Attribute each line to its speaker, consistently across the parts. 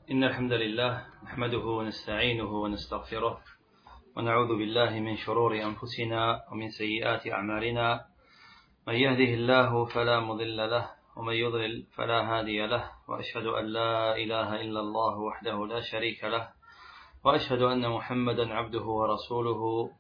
Speaker 1: إن الحمد لله نحمده ونستعينه ونستغفره ونعوذ بالله من شرور أنفسنا ومن سيئات أعمالنا. من يهده الله فلا مضل له ومن يضلل فلا هادي له، وأشهد أن لا إله إلا الله وحده لا شريك له، وأشهد أن محمدا عبده ورسوله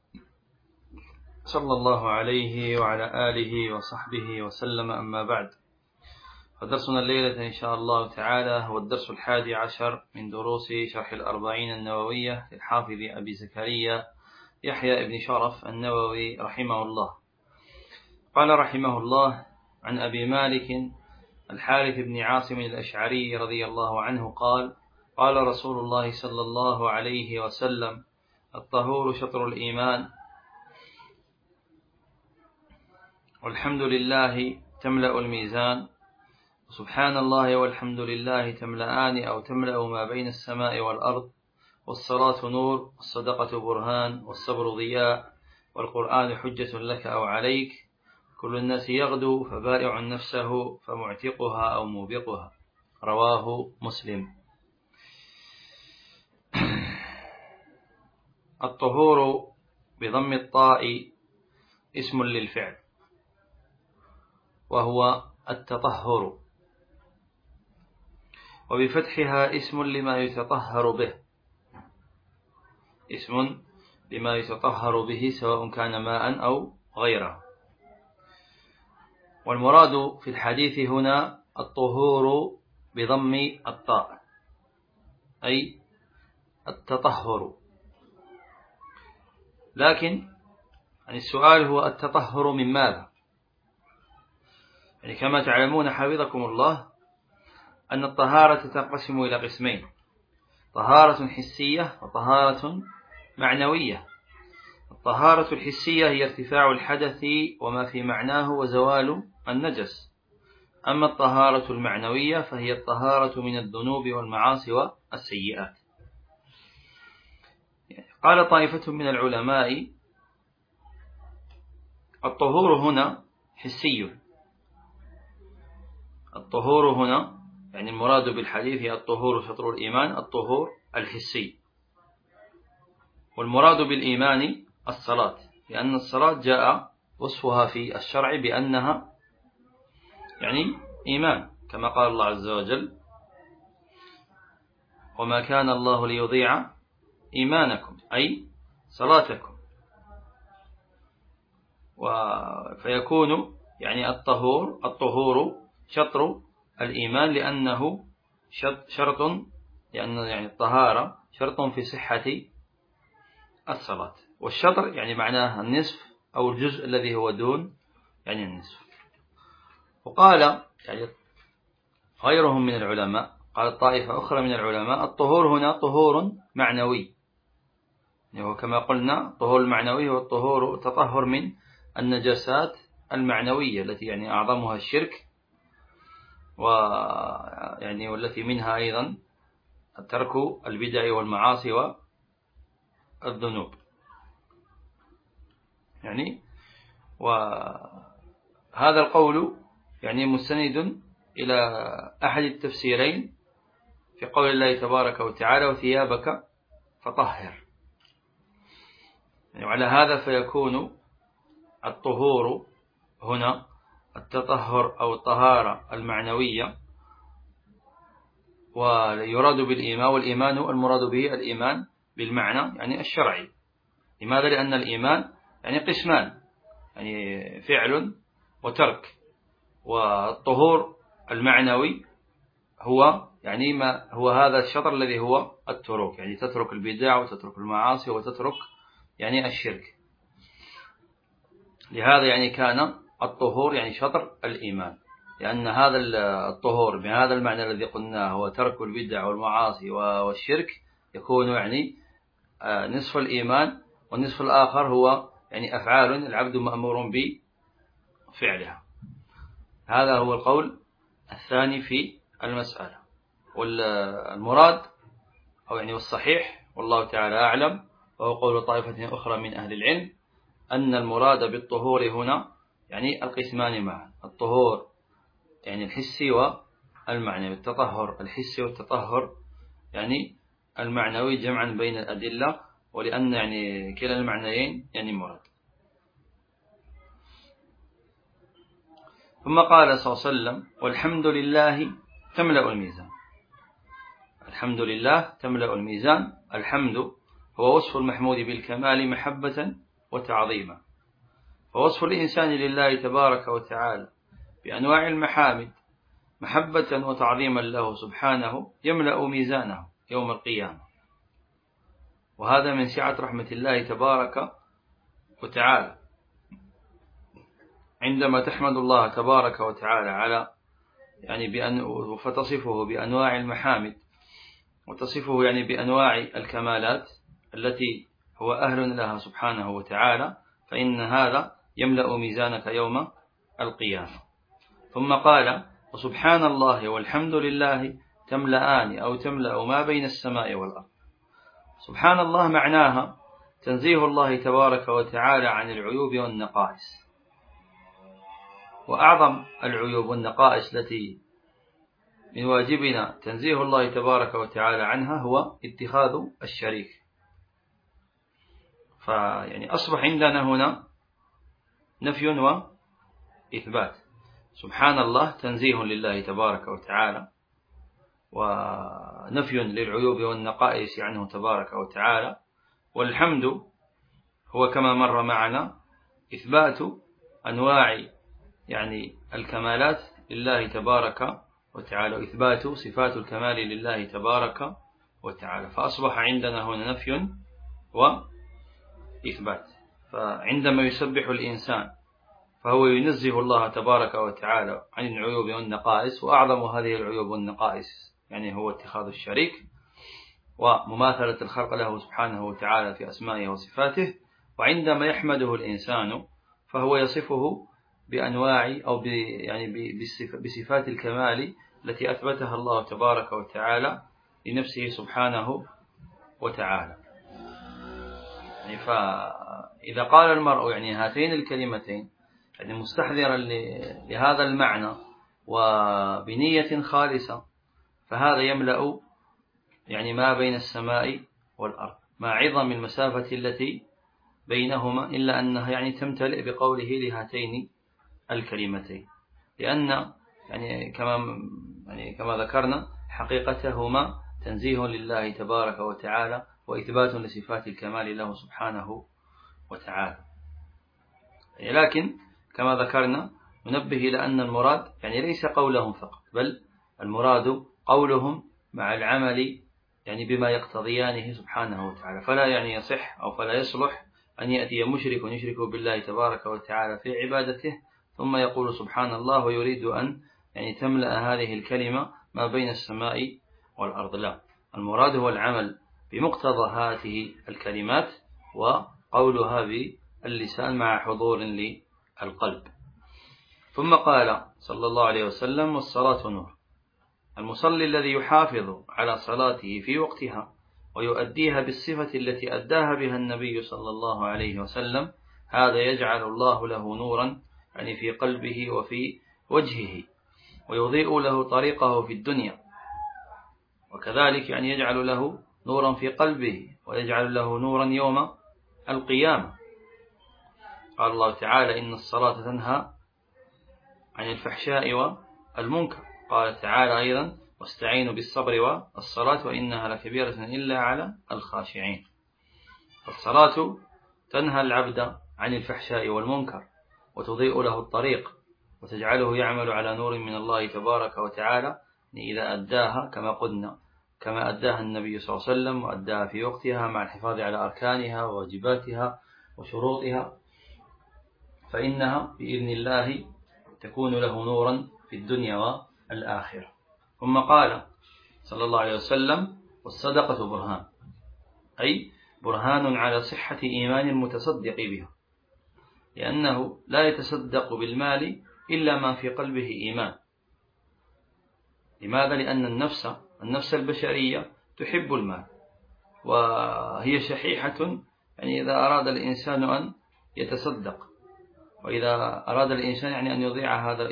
Speaker 1: صلى الله عليه وعلى آله وصحبه وسلم. أما بعد، فدرسنا الليلة إن شاء الله تعالى هو الدرس 11 من دروس شرح الأربعين النووية للحافظ أبي زكريا يحيى بن شرف النووي رحمه الله. قال رحمه الله: عن أبي مالك الحارث بن عاصم الأشعري رضي الله عنه قال: قال رسول الله صلى الله عليه وسلم: الطهور شطر الإيمان، والحمد لله تملأ الميزان، سبحان الله والحمد لله تملأان أو تملأ ما بين السماء والأرض، والصلاة نور، والصدقة برهان، والصبر ضياء، والقرآن حجة لك أو عليك، كل الناس يغدو فبائع نفسه فمعتقها أو موبقها. رواه مسلم. الطهور بضم الطاء اسم للفعل، وهو التطهر، وبفتحها اسم لما يتطهر به، اسم لما يتطهر به سواء كان ماء أو غيره. والمراد في الحديث هنا الطهور بضم الطاء، أي التطهر. لكن السؤال هو التطهر من ماذا؟ كما تعلمون حفظكم الله أن الطهارة تنقسم إلى قسمين: طهارة حسية وطهارة معنوية. الطهارة الحسية هي ارتفاع الحدث وما في معناه وزوال النجس. أما الطهارة المعنوية فهي الطهارة من الذنوب والمعاصي والسيئات. قال طائفة من العلماء: الطهور هنا حسي. الطهور هنا المراد بالحديث الطهور شطر الإيمان، الطهور الحسي. والمراد بالإيمان الصلاة، لأن الصلاة جاء وصفها في الشرع بأنها إيمان، كما قال الله عز وجل: وما كان الله ليضيع إيمانكم، أي صلاتكم. فيكون الطهور شطر الإيمان، لأنه شرط، لأن الطهارة شرط في صحة الصلاة. والشطر معناه النصف أو الجزء الذي هو دون النصف. وقال غيرهم من العلماء، قال طائفة أخرى من العلماء: الطهور هنا طهور معنوي، كما قلنا الطهور المعنوي هو الطهور التطهر من النجاسات المعنوية التي أعظمها الشرك، والتي منها أيضا ترك البدع والمعاصي والذنوب. وهذا القول مستند إلى أحد التفسيرين في قول الله تبارك وتعالى: وثيابك فطهر. وعلى هذا فيكون الطهور هنا التطهر أو الطهارة المعنوية، ويراد بالإيمان، والإيمان المراد به الإيمان بالمعنى الشرعي. لماذا؟ لأن الإيمان قسمان، فعل وترك. والطهور المعنوي هو ما هو هذا الشطر الذي هو التروك، تترك البدع وتترك المعاصي وتترك الشرك. لهذا كان الطهور شطر الإيمان، لأن هذا الطهور بهذا المعنى الذي قلناه هو ترك البدع والمعاصي والشرك، يكون نصف الإيمان، والنصف الآخر هو أفعال العبد مأمور بفعلها. هذا هو القول الثاني في المسألة. والمراد أو والصحيح والله تعالى أعلم، وهو قول طائفة أخرى من أهل العلم، أن المراد بالطهور هنا القسمان معا: الطهور الحسي والمعنوي، التطهر الحسي والتطهر يعني المعنوي جمعا بين الأدلة، ولأن يعني كلا المعنيين يعني مراد. ثم قال صلى الله عليه وسلم: والحمد لله تملأ الميزان. الحمد لله تملأ الميزان. الحمد هو وصف المحمود بالكمال محبة وتعظيما، فوصف الإنسان لله تبارك وتعالى بأنواع المحامد محبة وتعظيما له سبحانه يملأ ميزانه يوم القيامة، وهذا من سعة رحمة الله تبارك وتعالى. عندما تحمد الله تبارك وتعالى على يعني فتصفه بأنواع المحامد، وتصفه يعني بأنواع الكمالات التي هو أهل لها سبحانه وتعالى، فإن هذا يملأ ميزانك يوم القيامة. ثم قال: وسبحان الله والحمد لله تملأان أو تملأ ما بين السماء والأرض. سبحان الله معناها تنزيه الله تبارك وتعالى عن العيوب والنقائص، وأعظم العيوب والنقائص التي من واجبنا تنزيه الله تبارك وتعالى عنها هو اتخاذ الشريك. فيعني أصبح عندنا هنا نفي وإثبات. سبحان الله تنزيه لله تبارك وتعالى، ونفي للعيوب والنقائص عنه تبارك وتعالى. والحمد هو كما مر معنا إثبات أنواع يعني الكمالات لله تبارك وتعالى، وإثبات صفات الكمال لله تبارك وتعالى. فأصبح عندنا هنا نفي وإثبات. فعندما يسبح الإنسان فهو ينزه الله تبارك وتعالى عن العيوب والنقائص، وأعظم هذه العيوب والنقائص يعني هو اتخاذ الشريك ومماثلة الخلق له سبحانه وتعالى في أسمائه وصفاته. وعندما يحمده الإنسان فهو يصفه بأنواع أو يعني بصفات الكمال التي أثبتها الله تبارك وتعالى لنفسه سبحانه وتعالى. يعني فإذا قال المرء يعني هاتين الكلمتين يعني مستحضرا لهذا المعنى وبنية خالصة، فهذا يملأ يعني ما بين السماء والأرض مع عظم المسافة التي بينهما، إلا أنها يعني تمتلئ بقوله لهاتين الكلمتين، لأن يعني كما ذكرنا حقيقتهما تنزيه لله تبارك وتعالى وإثبات لصفات الكمال له سبحانه وتعالى. لكن كما ذكرنا ننبه إلى أن المراد يعني ليس قولهم فقط، بل المراد قولهم مع العمل يعني بما يقتضيانه سبحانه وتعالى. فلا يعني يصح أو فلا يصلح أن يأتي مشرك يشرك بالله تبارك وتعالى في عبادته ثم يقول سبحان الله ويريد أن يعني تملأ هذه الكلمة ما بين السماء والأرض. لا، المراد هو العمل بمقتضى هذه الكلمات وقولها باللسان مع حضور للقلب. ثم قال صلى الله عليه وسلم: والصلاة نور. المصلي الذي يحافظ على صلاته في وقتها ويؤديها بالصفة التي أداها بها النبي صلى الله عليه وسلم، هذا يجعل الله له نورا يعني في قلبه وفي وجهه، ويضيء له طريقه في الدنيا، وكذلك يعني يجعل له نورا في قلبه ويجعل له نورا يوم القيامة. قال الله تعالى: إن الصلاة تنهى عن الفحشاء والمنكر. قال تعالى أيضا: واستعينوا بالصبر والصلاة وإنها لكبيرة إلا على الخاشعين. فالصلاة تنهى العبد عن الفحشاء والمنكر وتضيء له الطريق وتجعله يعمل على نور من الله تبارك وتعالى إذا أداها كما قلنا، كما أداها النبي صلى الله عليه وسلم وأداها في وقتها مع الحفاظ على أركانها وواجباتها وشروطها، فإنها بإذن الله تكون له نورا في الدنيا والآخرة. ثم قال صلى الله عليه وسلم: والصدقة برهان، أي برهان على صحة إيمان المتصدق بها، لأنه لا يتصدق بالمال إلا ما في قلبه إيمان. لماذا؟ لأن النفس البشرية تحب المال، وهي شحيحة يعني إذا أراد الإنسان أن يتصدق، وإذا أراد الإنسان يعني أن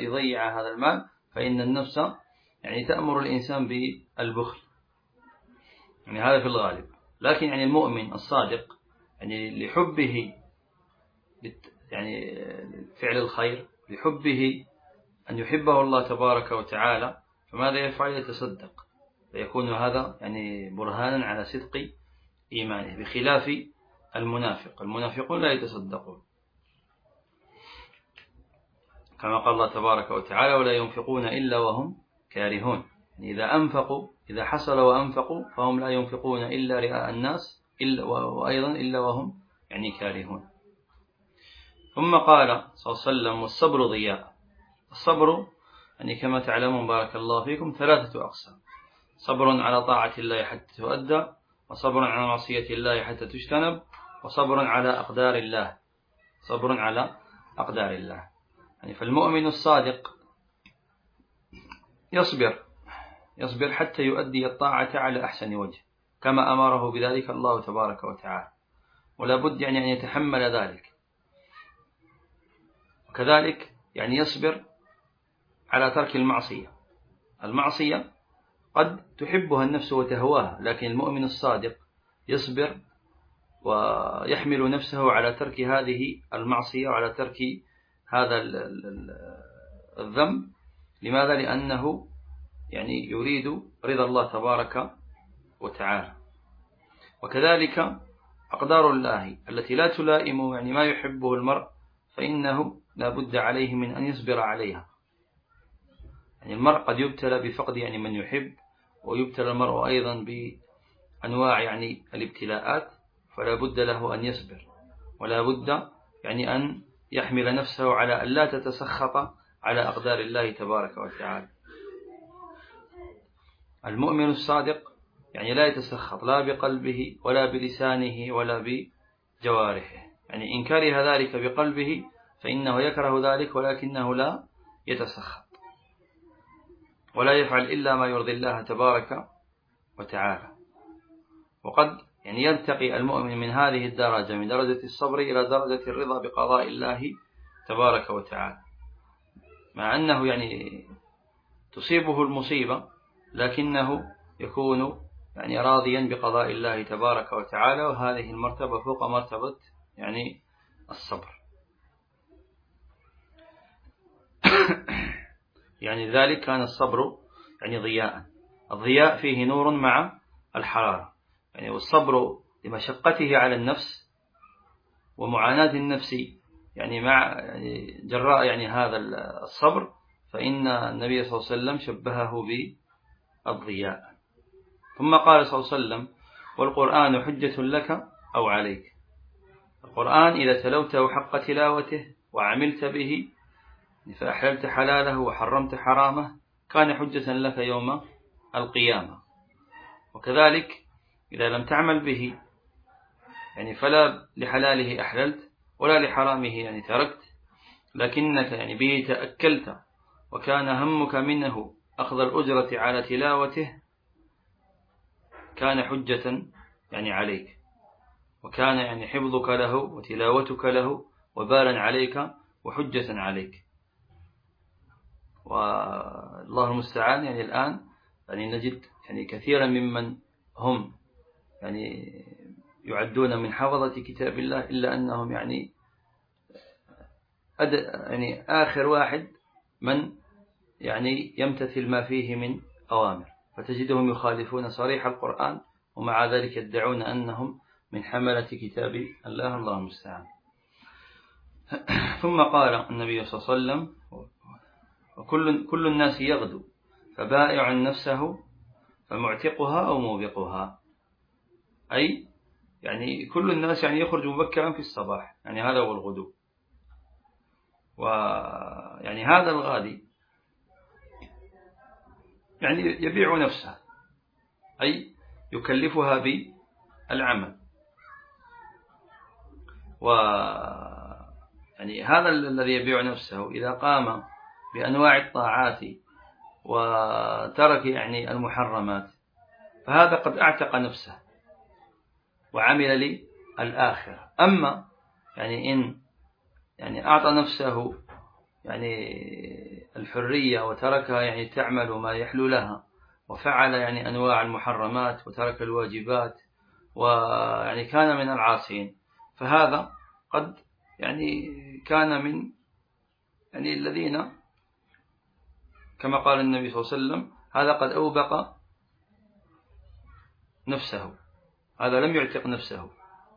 Speaker 1: يضيع هذا المال، فإن النفس يعني تأمر الإنسان بالبخل. يعني هذا في الغالب. لكن يعني المؤمن الصادق يعني لحبه يعني فعل الخير، لحبه أن يحبه الله تبارك وتعالى، فماذا يفعل؟ يتصدق، فيكون هذا يعني برهانا على صدق إيمانه، بخلاف المنافقون لا يتصدقون، كما قال الله تبارك وتعالى ولا ينفقون إلا وهم كارهون. يعني إذا حصل وأنفقوا فهم لا ينفقون إلا رئاء الناس وأيضا إلا وهم يعني كارهون. ثم قال صلى الله عليه وسلم والصبر ضياء. الصبر يعني كما تعلمون بارك الله فيكم 3 أقسام: صبر على طاعة الله حتى تؤدى، وصبر على معصية الله حتى تجتنب، وصبر على أقدار الله. صبر على أقدار الله يعني فالمؤمن الصادق يصبر حتى يؤدي الطاعة على أحسن وجه كما أمره بذلك الله تبارك وتعالى، ولا بد يعني أن يتحمل ذلك. وكذلك يعني يصبر على ترك المعصية قد تحبها النفس وتهواها، لكن المؤمن الصادق يصبر ويحمل نفسه على ترك هذه المعصية وعلى ترك هذا الذنب. لماذا؟ لأنه يعني يريد رضا الله تبارك وتعالى. وكذلك أقدار الله التي لا تلائم يعني ما يحبه المرء، فإنه لا بد عليه من أن يصبر عليها. يعني المرء قد يبتلى بفقد يعني من يحب، ويبتلى المرء أيضا بأنواع يعني الابتلاءات، فلا بد له أن يصبر، ولا بد يعني أن يحمل نفسه على أن لا تتسخط على أقدار الله تبارك وتعالى. المؤمن الصادق يعني لا يتسخط لا بقلبه ولا بلسانه ولا بجوارحه. يعني إن كره ذلك بقلبه فإنه يكره ذلك، ولكنه لا يتسخط ولا يفعل إلا ما يرضي الله تبارك وتعالى. وقد يعني يرتقي المؤمن من هذه الدرجة، من درجة الصبر إلى درجة الرضا بقضاء الله تبارك وتعالى، مع أنه يعني تصيبه المصيبة لكنه يكون يعني راضيا بقضاء الله تبارك وتعالى، وهذه المرتبة فوق مرتبة يعني الصبر. يعني ذلك كان الصبر يعني ضياء. الضياء فيه نور مع الحرارة، يعني والصبر لمشقته على النفس ومعاناة النفس يعني مع جراء يعني هذا الصبر، فإن النبي صلى الله عليه وسلم شبهه بالضياء. ثم قال صلى الله عليه وسلم والقرآن حجة لك أو عليك. القرآن إذا تلوته حق تلاوته وعملت به فأحللت حلاله وحرمت حرامه كان حجة لك يوم القيامة. وكذلك إذا لم تعمل به يعني فلا لحلاله أحللت ولا لحرامه يعني تركت، لكنك يعني به تأكلت وكان همك منه أخذ الأجرة على تلاوته كان حجة يعني عليك، وكان يعني حفظك له وتلاوتك له وبالا عليك وحجة عليك. والله المستعان يعني الآن يعني نجد يعني كثيرا ممن هم يعني يعدون من حفظة كتاب الله إلا أنهم يعني آخر واحد من يعني يمتثل ما فيه من أوامر، فتجدهم يخالفون صريح القرآن ومع ذلك يدعون أنهم من حملة كتاب الله. الله المستعان. ثم قال النبي صلى الله عليه وسلم وكل الناس يغدو فبائع نفسه فمعتقها أو موبقها، أي يعني كل الناس يعني يخرج مبكرا في الصباح، يعني هذا هو الغدو. ويعني هذا الغادي يعني يبيع نفسه، أي يكلفها بالعمل. ويعني هذا الذي يبيع نفسه إذا قام بأنواع الطاعات وترك يعني المحرمات فهذا قد اعتق نفسه وعمل للآخرة. أما يعني إن يعني أعطى نفسه يعني الحرية وتركها يعني تعمل ما يحلو لها وفعل يعني أنواع المحرمات وترك الواجبات، ويعني كان من العاصين، فهذا قد يعني كان من يعني الذين كما قال النبي صلى الله عليه وسلم هذا قد أوبق نفسه، هذا لم يعتق نفسه.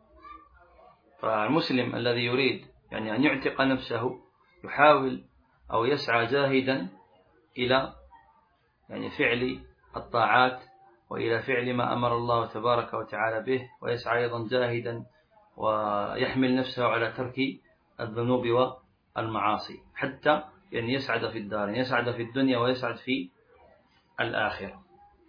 Speaker 1: فالمسلم الذي يريد يعني أن يعتق نفسه يحاول أو يسعى جاهدا إلى يعني فعل الطاعات وإلى فعل ما أمر الله تبارك وتعالى به، ويسعى أيضا جاهدا ويحمل نفسه على ترك الذنوب والمعاصي حتى يعني يسعد في الدار، يسعد في الدنيا ويسعد في الآخرة.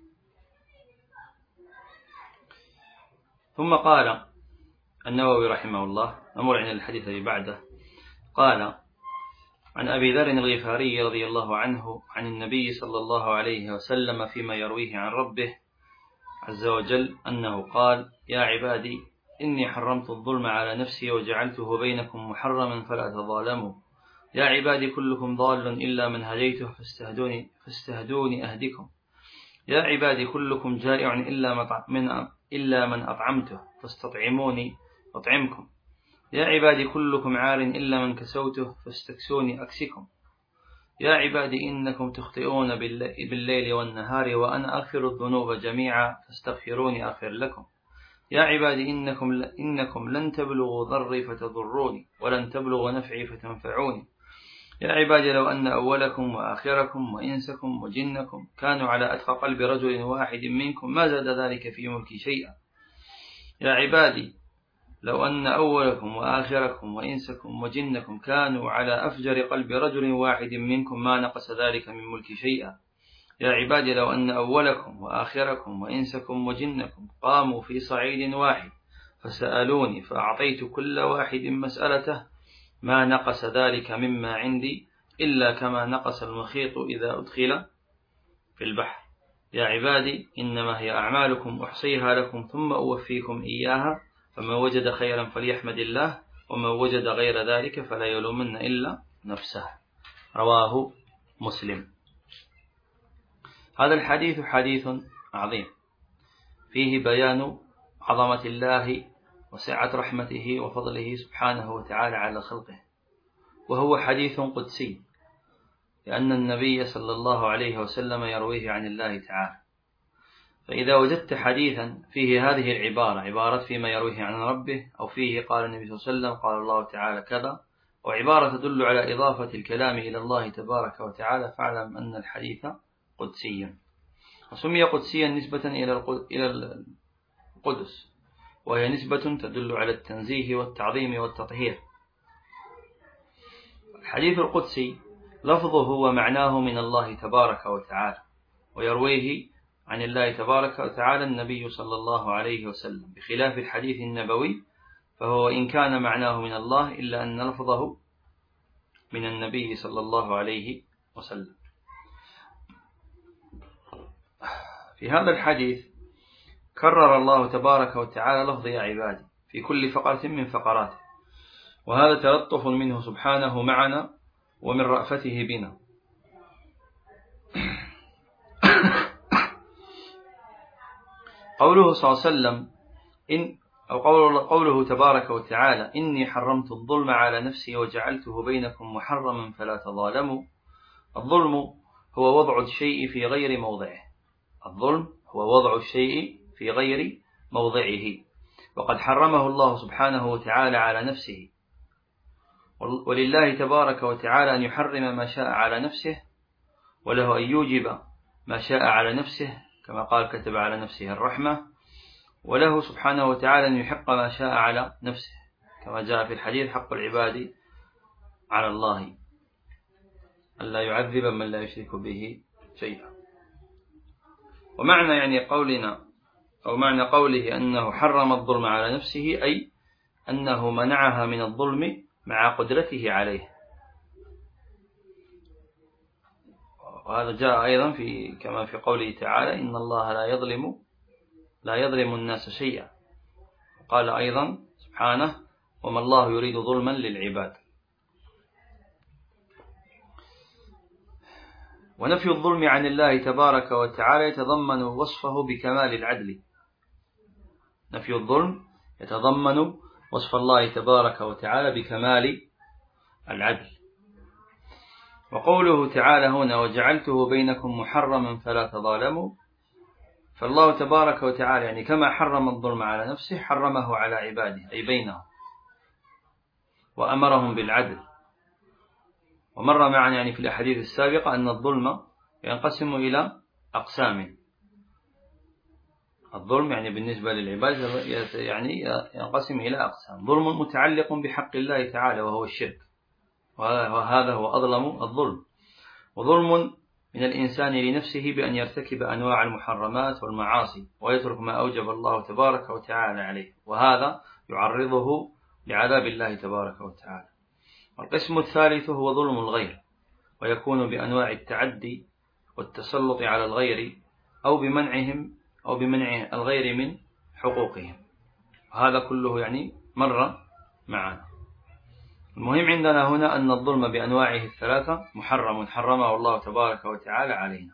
Speaker 1: ثم قال النووي رحمه الله، نمر عن الحديث الذي بعده، قال عن أبي ذر الغفاري رضي الله عنه عن النبي صلى الله عليه وسلم فيما يرويه عن ربه عز وجل أنه قال: يا عبادي إني حرمت الظلم على نفسي وجعلته بينكم محرما فلا تظالموا. يا عبادي كلكم ضال إلا من هديته فاستهدوني أهدكم. يا عبادي كلكم جائع إلا من أطعمته فاستطعموني أطعمكم. يا عبادي كلكم عار إلا من كسوته فاستكسوني أكسكم. يا عبادي إنكم تخطئون بالليل والنهار وأنا أغفر الذنوب جميعا فاستغفروني أغفر لكم. يا عبادي إنكم لن تبلغوا ضري فتضروني ولن تبلغوا نفعي فتنفعوني. يا عبادي لو أن أولكم وآخركم وإنسكم وجنكم كانوا على أتقى قلب رجل واحد منكم ما زاد ذلك في ملكي شيئا. يا عبادي لو أن أولكم وآخركم وإنسكم وجنكم كانوا على أفجر قلب رجل واحد منكم ما نقص ذلك من ملكي شيئا. يا عبادي لو أن أولكم وآخركم وإنسكم وجنكم قاموا في صعيد واحد فسألوني فأعطيت كل واحد مسألته ما نقص ذلك مما عندي إلا كما نقص المخيط إذا أدخل في البحر. يا عبادي إنما هي أعمالكم أحصيها لكم ثم أوفيكم إياها فمن وجد خيرا فليحمد الله ومن وجد غير ذلك فلا يلومن إلا نفسه. رواه مسلم. هذا الحديث حديث عظيم فيه بيان عظمة الله وسعة رحمته وفضله سبحانه وتعالى على خلقه، وهو حديث قدسي لأن النبي صلى الله عليه وسلم يرويه عن الله تعالى. فإذا وجدت حديثا فيه هذه العبارة، عبارة فيما يرويه عن ربه، أو فيه قال النبي صلى الله عليه وسلم قال الله تعالى كذا، وعبارة تدل على إضافة الكلام إلى الله تبارك وتعالى، فاعلم أن الحديث قدسيا. وسمي قدسيا نسبة إلى القدس، وهي نسبة تدل على التنزيه والتعظيم والتطهير. الحديث القدسي لفظه ومعناه من الله تبارك وتعالى، ويرويه عن الله تبارك وتعالى النبي صلى الله عليه وسلم، بخلاف الحديث النبوي فهو إن كان معناه من الله إلا أن لفظه من النبي صلى الله عليه وسلم. في هذا الحديث كرر الله تبارك وتعالى لفظ يا عبادي في كل فقرة من فقراته، وهذا تلطف منه سبحانه معنا ومن رأفته بنا. قوله صلى الله عليه وسلم قوله تبارك وتعالى إني حرمت الظلم على نفسي وجعلته بينكم محرما فلا تظالموا. الظلم هو وضع الشيء في غير موضعه. الظلم هو وضع الشيء في غير موضعه، وقد حرمه الله سبحانه وتعالى على نفسه، ولله تبارك وتعالى أن يحرم ما شاء على نفسه، وله أن يوجب ما شاء على نفسه، كما قال كتب على نفسه الرحمة، وله سبحانه وتعالى أن يحق ما شاء على نفسه، كما جاء في الحديث حق العباد على الله ألا يعذب من لا يشرك به شيئا. ومعنى يعني قولنا أو معنى قوله أنه حرم الظلم على نفسه أي أنه منعها من الظلم مع قدرته عليه. وهذا جاء أيضا كما في قوله تعالى إن الله لا يظلم الناس شيئا. قال أيضا سبحانه وما الله يريد ظلما للعباد. ونفي الظلم عن الله تبارك وتعالى يتضمن وصفه بكمال العدل. نفي الظلم يتضمن وصف الله تبارك وتعالى بكمال العدل. وقوله تعالى هنا وجعلته بينكم محرما فلا تظالموا، فالله تبارك وتعالى يعني كما حرم الظلم على نفسه حرمه على عباده أي بينهم، وأمرهم بالعدل. ومر معنا يعني في الأحاديث السابقة أن الظلم ينقسم إلى أقسام. الظلم يعني بالنسبة للعباد يعني ينقسم إلى أقسام: ظلم متعلق بحق الله تعالى وهو الشرك، وهذا هو أظلم الظلم، وظلم من الإنسان لنفسه بأن يرتكب أنواع المحرمات والمعاصي ويترك ما أوجب الله تبارك وتعالى عليه، وهذا يعرضه لعذاب الله تبارك وتعالى. القسم الثالث هو ظلم الغير، ويكون بأنواع التعدي والتسلط على الغير أو بمنع الغير من حقوقهم، وهذا كله يعني مر معنا. المهم عندنا هنا أن الظلم بأنواعه الثلاثة محرم حرمه الله تبارك وتعالى علينا،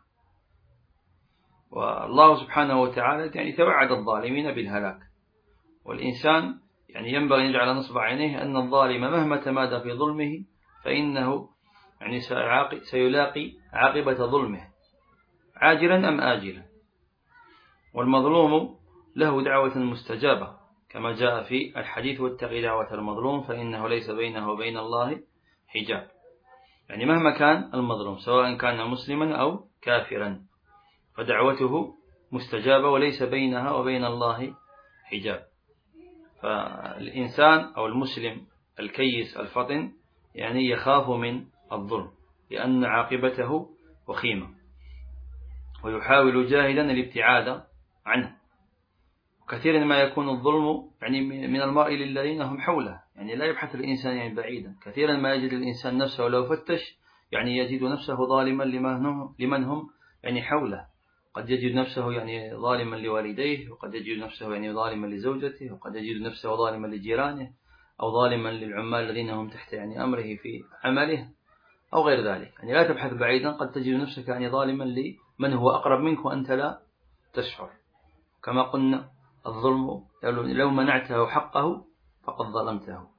Speaker 1: والله سبحانه وتعالى يعني توعد الظالمين بالهلاك، والإنسان يعني ينبغي أن يجعل نصب عينيه أن الظالم مهما تمادى في ظلمه فإنه يعني سيلاقي عاقبة ظلمه عاجلا أم آجلا، والمظلوم له دعوة مستجابة كما جاء في الحديث: واتق دعوة المظلوم فإنه ليس بينه وبين الله حجاب. يعني مهما كان المظلوم سواء كان مسلما أو كافرا فدعوته مستجابة وليس بينها وبين الله حجاب. فالإنسان أو المسلم الكيس الفطن يعني يخاف من الظلم لأن عاقبته وخيمة، ويحاول جاهدا الابتعاد عنه. كثيرا ما يكون الظلم يعني من المرء للذين هم حوله، يعني لا يبحث الإنسان يعني بعيدا. كثيرا ما يجد الإنسان نفسه لو فتش يعني يجد نفسه ظالما لمن هم يعني حوله. قد يجد نفسه يعني ظالما لوالديه، وقد يجد نفسه يعني ظالما لزوجته، وقد يجد نفسه ظالما لجيرانه، أو ظالما للعمال الذين هم تحت يعني أمره في عمله أو غير ذلك. يعني لا تبحث بعيدا، قد تجد نفسك يعني ظالما لمن هو أقرب منك وأنت لا تشعر. كما قلنا الظلم لو منعته حقه فقد ظلمته.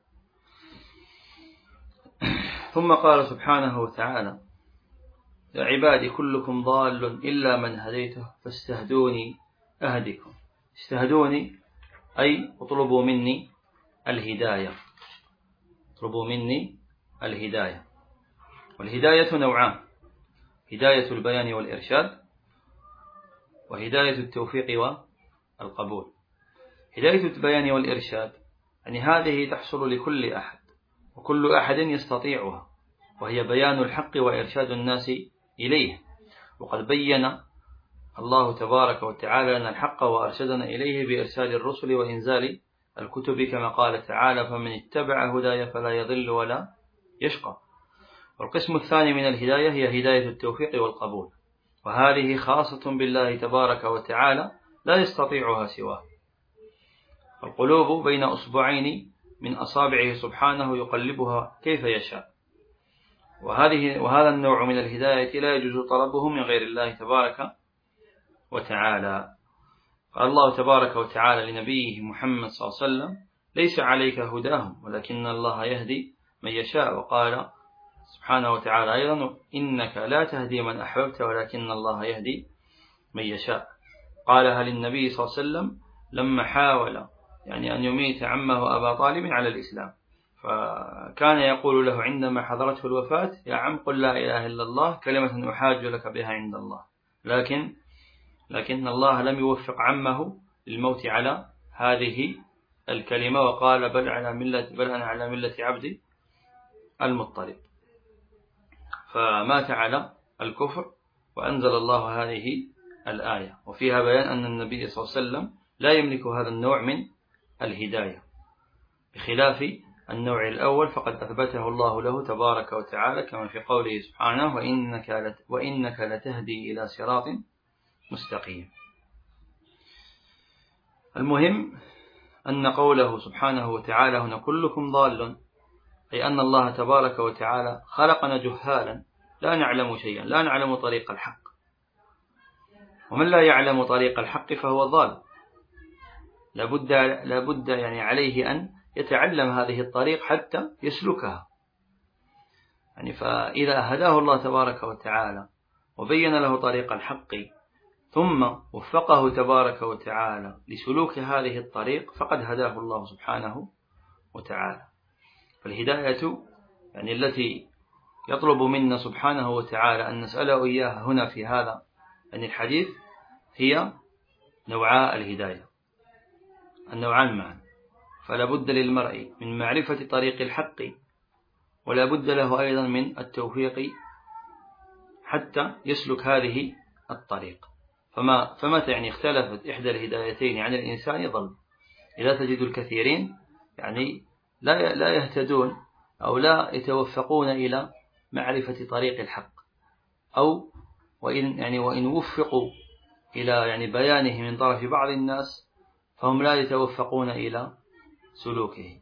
Speaker 1: ثم قال سبحانه وتعالى: يا عبادي كلكم ضال إلا من هديته فاستهدوني أهدكم. استهدوني أي اطلبوا مني الهداية، اطلبوا مني الهداية. والهداية نوعان: هداية البيان والإرشاد، وهداية التوفيق والقبول. هداية البيان والإرشاد يعني هذه تحصل لكل أحد، وكل أحد يستطيعها، وهي بيان الحق وإرشاد الناس إليه. وقد بين الله تبارك وتعالى لنا الحق وأرشدنا إليه بإرسال الرسل وإنزال الكتب، كما قال تعالى: فمن اتبع هدايا فلا يضل ولا يشقى. والقسم الثاني من الهداية هي هداية التوفيق والقبول، وهذه خاصة بالله تبارك وتعالى لا يستطيعها سواه. القلوب بين أصبعين من أصابعه سبحانه يقلبها كيف يشاء، وهذا النوع من الهداية لا يجوز طلبه من غير الله تبارك وتعالى. قال الله تبارك وتعالى لنبيه محمد صلى الله عليه وسلم: ليس عليك هداهم ولكن الله يهدي من يشاء. وقال سبحانه وتعالى أيضا: إنك لا تهدي من أحببت ولكن الله يهدي من يشاء. قالها للنبي صلى الله عليه وسلم لما حاول يعني أن يميت عمه أبا طالب على الإسلام، فكان يقول له عندما حضرته الوفاة: يا عم قل لا إله إلا الله كلمة أحاج لك بها عند الله. لكن الله لم يوفق عمه للموت على هذه الكلمة، وقال: بل أنا على ملة عبد المطلب. فمات على الكفر، وأنزل الله هذه الآية، وفيها بيان أن النبي صلى الله عليه وسلم لا يملك هذا النوع من الهداية، بخلاف النوع الأول فقد أثبته الله له تبارك وتعالى، كما في قوله سبحانه: وإنك لتهدي إلى صراط مستقيم. المهم أن قوله سبحانه وتعالى هنا كلكم ضال، أي أن الله تبارك وتعالى خلقنا جهالا لا نعلم شيئا، لا نعلم طريق الحق. ومن لا يعلم طريق الحق فهو ضال. لابد يعني عليه أن يتعلم هذه الطريق حتى يسلكها. يعني فإذا هداه الله تبارك وتعالى وبين له طريق الحق ثم وفقه تبارك وتعالى لسلوك هذه الطريق فقد هداه الله سبحانه وتعالى. فالهداية يعني التي يطلب منا سبحانه وتعالى أن نسأله إياها هنا في هذا يعني الحديث هي نوعاء الهداية، النوعان معا. فلا بد للمرء من معرفة طريق الحق، ولا بد له أيضا من التوفيق حتى يسلك هذه الطريق. فمتى يعني اختلفت إحدى الهدايتين عن الإنسان ضل. إذا تجد الكثيرين يعني لا يهتدون أو لا يتوفقون إلى معرفة طريق الحق، أو وإن وفقوا إلى يعني بيانه من طرف بعض الناس فهم لا يتوفقون إلى سلوكه.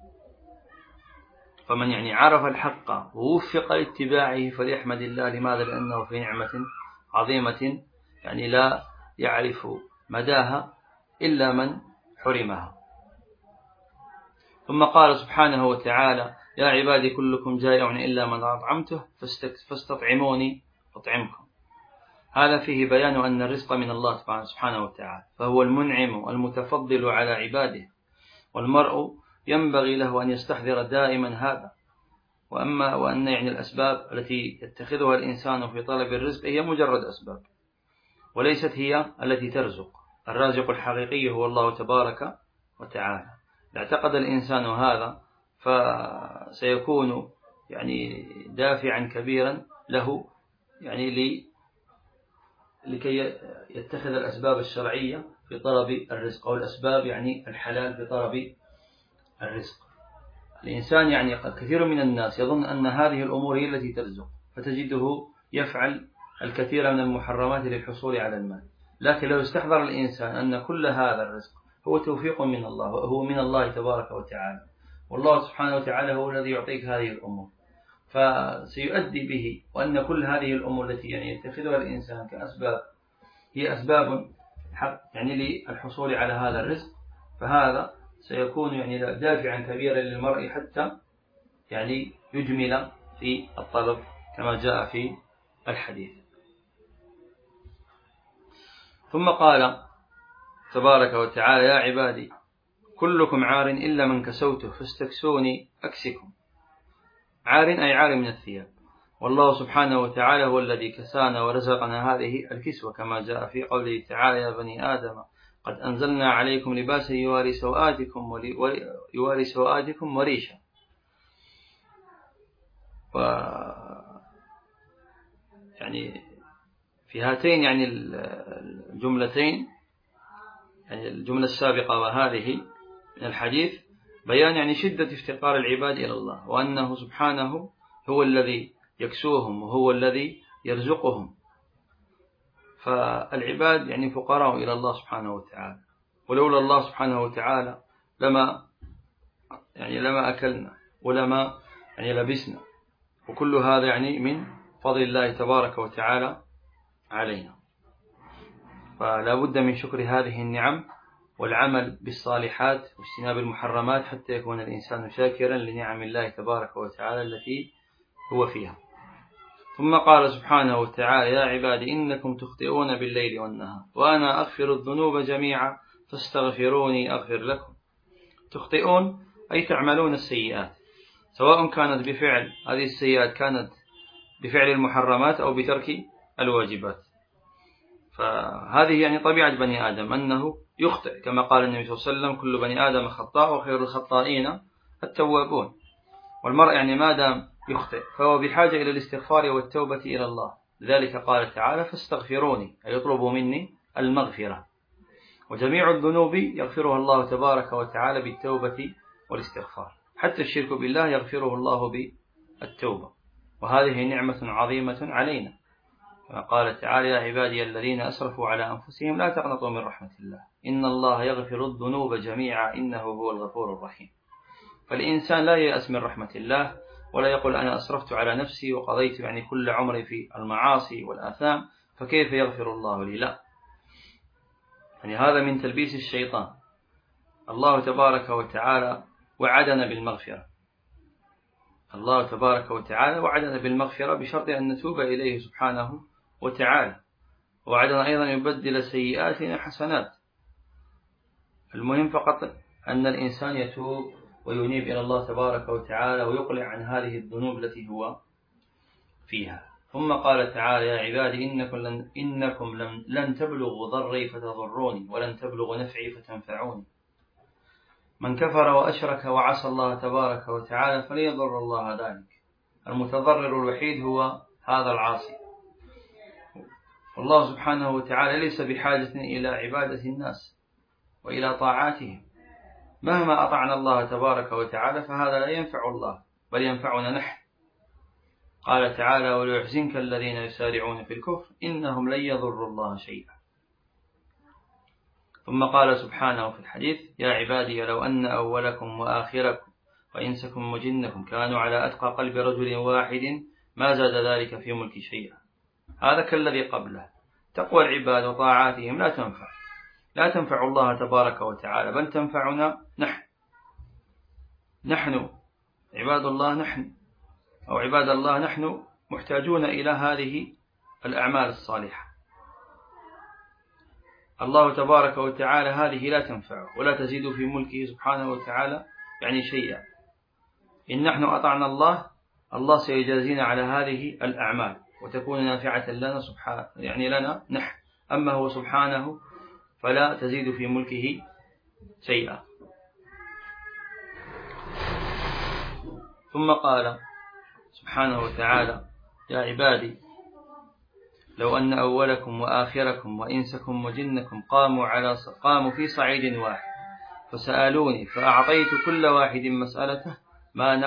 Speaker 1: فمن يعني عرف الحق ووفق لاتباعه فليحمد الله. لماذا؟ لأنه في نعمة عظيمة يعني لا يعرف مداها إلا من حرمها. ثم قال سبحانه وتعالى: يا عبادي كلكم جائع إلا من أطعمته فاستطعموني أطعمكم. هذا فيه بيان أن الرزق من الله سبحانه وتعالى، فهو المنعم المتفضل على عباده، والمرء ينبغي له أن يستحضر دائما هذا. وأن يعني الأسباب التي يتخذها الإنسان في طلب الرزق هي مجرد أسباب، وليست هي التي ترزق. الرازق الحقيقي هو الله تبارك وتعالى. إذا اعتقد الإنسان هذا فسيكون يعني دافعا كبيرا له يعني لكي يتخذ الأسباب الشرعية في طلب الرزق، أو الأسباب يعني الحلال في طلب الرزق. الإنسان يعني كثير من الناس يظن أن هذه الأمور هي التي ترزق، فتجده يفعل الكثير من المحرمات للحصول على المال. لكن لو استحضر الإنسان أن كل هذا الرزق هو توفيق من الله، وهو من الله تبارك وتعالى، والله سبحانه وتعالى هو الذي يعطيك هذه الأمور، فسيؤدي به. وأن كل هذه الأمور التي يعني يتخذها الإنسان كأسباب هي أسباب حق يعني للحصول على هذا الرزق، فهذا سيكون يعني دافعا كبيرا للمرء حتى يعني يجمل في الطلب كما جاء في الحديث. ثم قال تبارك وتعالى: يا عبادي كلكم عار إلا من كسوته فاستكسوني أكسكم. عار أي عار من الثياب، والله سبحانه وتعالى هو الذي كسانا ورزقنا هذه الكسوة، كما جاء في قوله تعالى: يا بني آدم قد أنزلنا عليكم لباسا يواري سوآتكم وريشا. يعني في هاتين يعني الجملتين، يعني الجملة السابقة وهذه من الحديث، بيان يعني شدة افتقار العباد إلى الله، وأنه سبحانه هو الذي يكسوهم وهو الذي يرزقهم. فالعباد يعني فقراء إلى الله سبحانه وتعالى، ولولا الله سبحانه وتعالى لما أكلنا ولما يعني لبسنا، وكل هذا يعني من فضل الله تبارك وتعالى علينا. فلا بد من شكر هذه النعم والعمل بالصالحات واجتناب المحرمات حتى يكون الإنسان شاكرا لنعم الله تبارك وتعالى التي هو فيها. ثم قال سبحانه وتعالى: يا عبادي إنكم تخطئون بالليل والنهار وأنا أغفر الذنوب جميعا فاستغفروني أغفر لكم. تخطئون أي تعملون السيئات، سواء كانت بفعل هذه السيئات كانت بفعل المحرمات أو بترك الواجبات. فهذه يعني طبيعة بني آدم أنه يخطئ، كما قال النبي صلى الله عليه وسلم: كل بني آدم خطاء وخير الخطائين التوابون. والمرء يعني ما دام يخطئ فهو بحاجة إلى الاستغفار والتوبة إلى الله. لذلك قال تعالى: فاستغفروني، أي يطلبوا مني المغفرة. وجميع الذنوب يغفرها الله تبارك وتعالى بالتوبة والاستغفار، حتى الشرك بالله يغفره الله بالتوبة، وهذه نعمة عظيمة علينا. قال تعالى: يا عبادي الذين أسرفوا على أنفسهم لا تقنطوا من رحمة الله إن الله يغفر الذنوب جميعا إنه هو الغفور الرحيم. فالإنسان لا ييأس من رحمة الله، ولا يقول أنا أسرفت على نفسي وقضيت يعني كل عمري في المعاصي والآثام فكيف يغفر الله لي؟ لا، يعني هذا من تلبيس الشيطان. الله تبارك وتعالى وعدنا بالمغفرة، الله تبارك وتعالى وعدنا بالمغفرة بشرط أن نتوب إليه سبحانه وتعالى، وعدنا أيضا يبدل سيئاتنا حسنات. المهم فقط أن الإنسان يتوب وينيب إلى الله تبارك وتعالى ويقلع عن هذه الذنوب التي هو فيها. ثم قال تعالى يا عبادي إنكم لن تبلغوا ضري فتضروني ولن تبلغوا نفعي فتنفعوني. من كفر وأشرك وعصى الله تبارك وتعالى فليضر الله ذلك. المتضرر الوحيد هو هذا العاصي، والله سبحانه وتعالى ليس بحاجة إلى عبادة الناس وإلى طاعاتهم. مهما أطعنا الله تبارك وتعالى فهذا لا ينفع الله بل ينفعنا نحن. قال تعالى وليحزنك الذين يسارعون في الكفر إنهم لن يضروا الله شيئا. ثم قال سبحانه في الحديث يا عبادي لو أن أولكم وآخركم وإنسكم وجنكم كانوا على أتقى قلب رجل واحد ما زاد ذلك في ملك شيئا. هذا كالذي قبله. تقوى العباد وطاعاتهم لا تنفع الله تبارك وتعالى بل تنفعنا نحن عباد الله، عباد الله نحن محتاجون إلى هذه الأعمال الصالحة. الله تبارك وتعالى هذه لا تنفع ولا تزيد في ملكه سبحانه وتعالى يعني شيئا. إن نحن أطعنا الله سيجازينا على هذه الأعمال وتكون نافعة لنا لنا نحن. أما هو سبحانه فلا تزيد في ملكه شيئا. ثم قال سبحانه وتعالى يا عبادي لو أن أولكم وآخركم وإنسكم وجنكم قاموا في صعيد واحد فسألوني فأعطيت كل واحد مسألته ما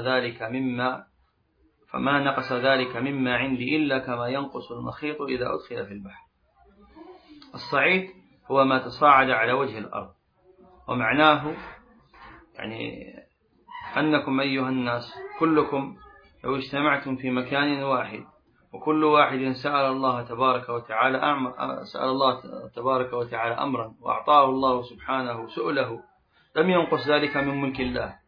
Speaker 1: نقص ذلك مما عندي إلا كما ينقص المخيط إذا أدخل في البحر. الصعيد هو ما تصاعد على وجه الأرض، ومعناه يعني أنكم أيها الناس كلكم لو اجتمعتم في مكان واحد وكل واحد سأل الله تبارك وتعالى أمرا وأعطاه الله سبحانه سؤله لم ينقص ذلك من ملك الله.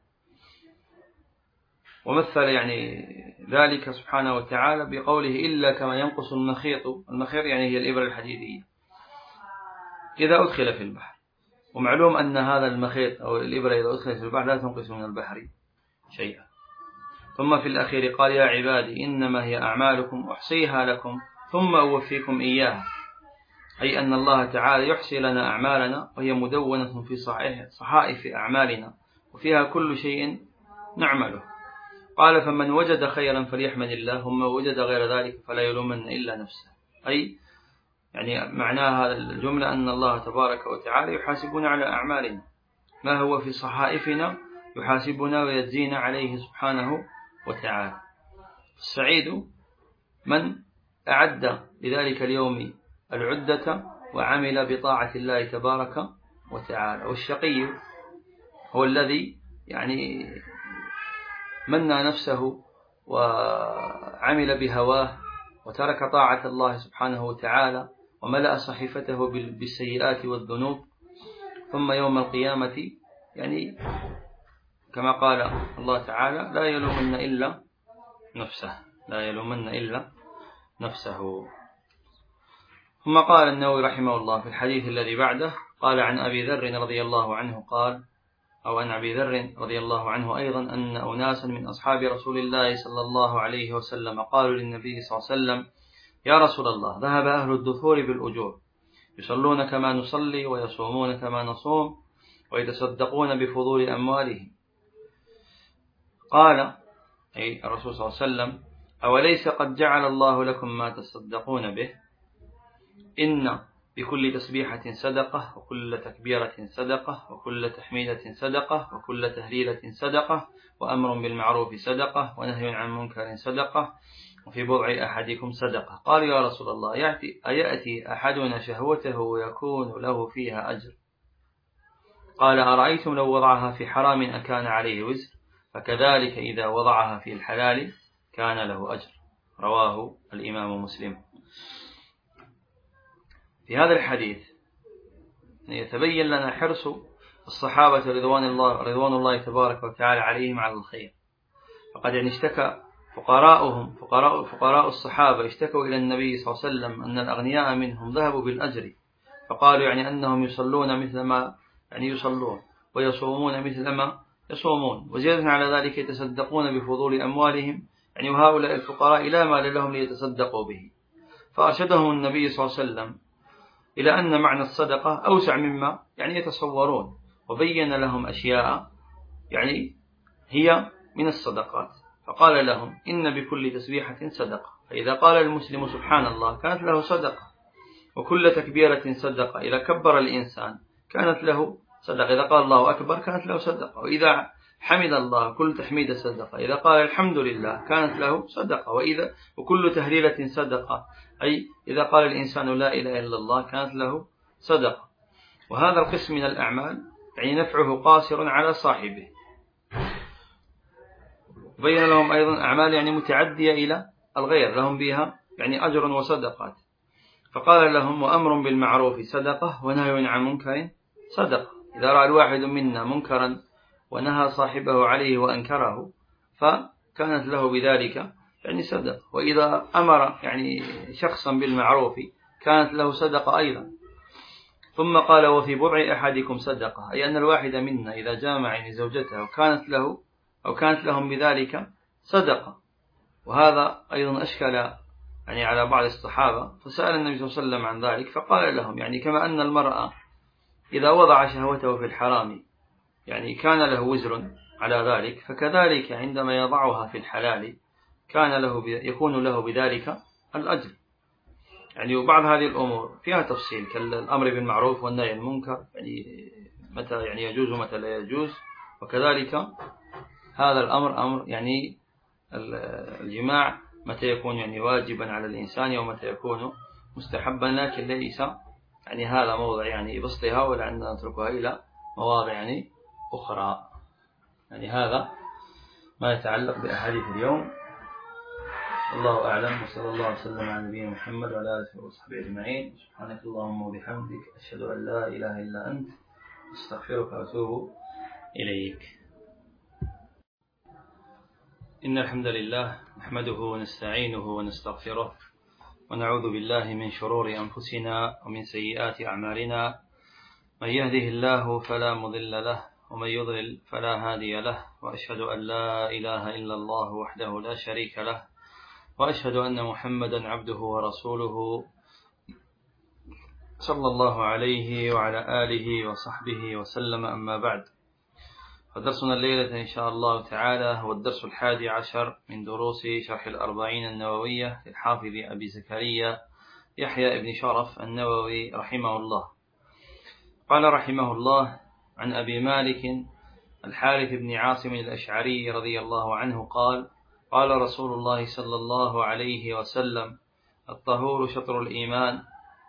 Speaker 1: ومثل يعني ذلك سبحانه وتعالى بقوله إلا كما ينقص المخيط يعني هي الإبرة الحديدية إذا أدخل في البحر. ومعلوم أن هذا المخيط أو الإبرة إذا أدخل في البحر لا تنقص من البحر شيئا. ثم في الأخير قال يا عبادي إنما هي أعمالكم أحصيها لكم ثم أوفيكم إياها، أي أن الله تعالى يحصي لنا أعمالنا وهي مدونة في صحائف أعمالنا وفيها كل شيء نعمله. قال فمن وجد خيرا فليحمد الله ومن وجد غير ذلك فلا يلومن إلا نفسه. أي يعني معناها هذا الجملة أن الله تبارك وتعالى يحاسبنا على أعمالنا، ما هو في صحائفنا يحاسبنا ويجزينا عليه سبحانه وتعالى. السعيد من أعد لذلك اليوم العدة وعمل بطاعة الله تبارك وتعالى. والشقي هو الذي يعني منى نفسه وعمل بهواه وترك طاعة الله سبحانه وتعالى وملأ صحيفته بالسيئات والذنوب، ثم يوم القيامة يعني كما قال الله تعالى لا يلومن إلا نفسه. ثم قال النووي رحمه الله في الحديث الذي بعده قال عن أبي ذر رضي الله عنه عن أبي ذر رضي الله عنه أيضا أن أناسا من أصحاب رسول الله صلى الله عليه وسلم قالوا للنبي صلى الله عليه وسلم يا رسول الله ذهب أهل الدثور بالأجور يصلون كما نصلي ويصومون كما نصوم ويتصدقون بفضول أموالهم. قال أي الرسول صلى الله عليه وسلم أوليس قد جعل الله لكم ما تصدقون به؟ إن بكل تسبيحة صدقة وكل تكبيرة صدقة وكل تحميدة صدقة وكل تهليلة صدقة وأمر بالمعروف صدقة ونهي عن منكر صدقة وفي بضع أحدكم صدقة. قال يا رسول الله أيأتي أحدنا شهوته ويكون له فيها أجر؟ قال أرأيتم لو وضعها في حرام أكان عليه وزر؟ فكذلك إذا وضعها في الحلال كان له أجر. رواه الإمام مسلم. في هذا الحديث يتبين لنا حرص الصحابة رضوان الله تبارك وتعالى عليهم على الخير. فقد اشتكى فقراء الصحابة اشتكوا إلى النبي صلى الله عليه وسلم أن الأغنياء منهم ذهبوا بالأجر، فقالوا أنهم يصلون مثل ما يصلون، ويصومون مثل ما يصومون، وزيادة على ذلك يتصدقون بفضول أموالهم، وهؤلاء الفقراء لا مال لهم ليتصدقوا به. فأرشدهم النبي صلى الله عليه وسلم إلى أن معنى الصدقة أوسع مما يتصورون، وبين لهم أشياء هي من الصدقات. فقال لهم إن بكل تسبيحة صدقة، فإذا قال المسلم سبحان الله كانت له صدقة، وكل تكبيرة صدقة، إذا كبر الإنسان كانت له صدقة، إذا قال الله أكبر كانت له صدقة، وإذا حمد الله كل تحميد صدقة، إذا قال الحمد لله كانت له صدقة، وكل تهليلة صدقة، أي إذا قال الإنسان لا إله إلا الله كانت له صدقة. وهذا القسم من الأعمال نفعه قاصر على صاحبه. بين لهم أيضا أعمال متعدية إلى الغير، لهم بها أجر وصدقات. فقال لهم وأمر بالمعروف صدقة، ونهي عن منكر صدقة. إذا رأى الواحد منا منكرا ونهى صاحبه عليه وأنكره فكانت له بذلك صدقة، وإذا أمر شخصا بالمعروف كانت له صدقة أيضا. ثم قال وفي بضع أحدكم صدقة، أي أن الواحد منا إذا جامع زوجته كانت لهم بذلك صدقة. وهذا أيضا أشكل على بعض الصحابة، فسأل النبي صلى الله عليه وسلم عن ذلك، فقال لهم كما أن المرأة إذا وضع شهوته في الحرام كان له وزر على ذلك، فكذلك عندما يضعها في الحلال يكون له بذلك الأجر. وبعض هذه الأمور فيها تفصيل، كالأمر بالمعروف والنهي عن المنكر، متى يجوز ومتى لا يجوز. وكذلك هذا الأمر أمر الجماع متى يكون واجبا على الإنسان ومتى يكون مستحبا، لكن ليس هذا موضع بسطها، ولعلنا نتركها إلى مواضع أخرى. هذا ما يتعلق بأحاديث اليوم. الله أعلم، وصلى الله وسلم على نبينا محمد وعلى آله وصحبه أجمعين. سبحانك اللهم وبحمدك، أشهد أن لا إله إلا أنت، أستغفرك وأتوب إليك. إن الحمد لله نحمده ونستعينه ونستغفره، ونعوذ بالله من شرور أنفسنا ومن سيئات أعمالنا. من يهده الله فلا مضل له، ومن يضلل فلا هادي له، وأشهد أن لا إله إلا الله وحده لا شريك له، وأشهد أن محمدا عبده ورسوله صلى الله عليه وعلى آله وصحبه وسلم. أما بعد، فدرسنا الليلة إن شاء الله تعالى هو الدرس 11 من دروس شرح الأربعين النووية للحافظ أبي زكريا يحيى بن شرف النووي رحمه الله. قال رحمه الله عن أبي مالك الحارث بن عاصم الأشعري رضي الله عنه قال: قال رسول الله صلى الله عليه وسلم: الطهور شطر الإيمان،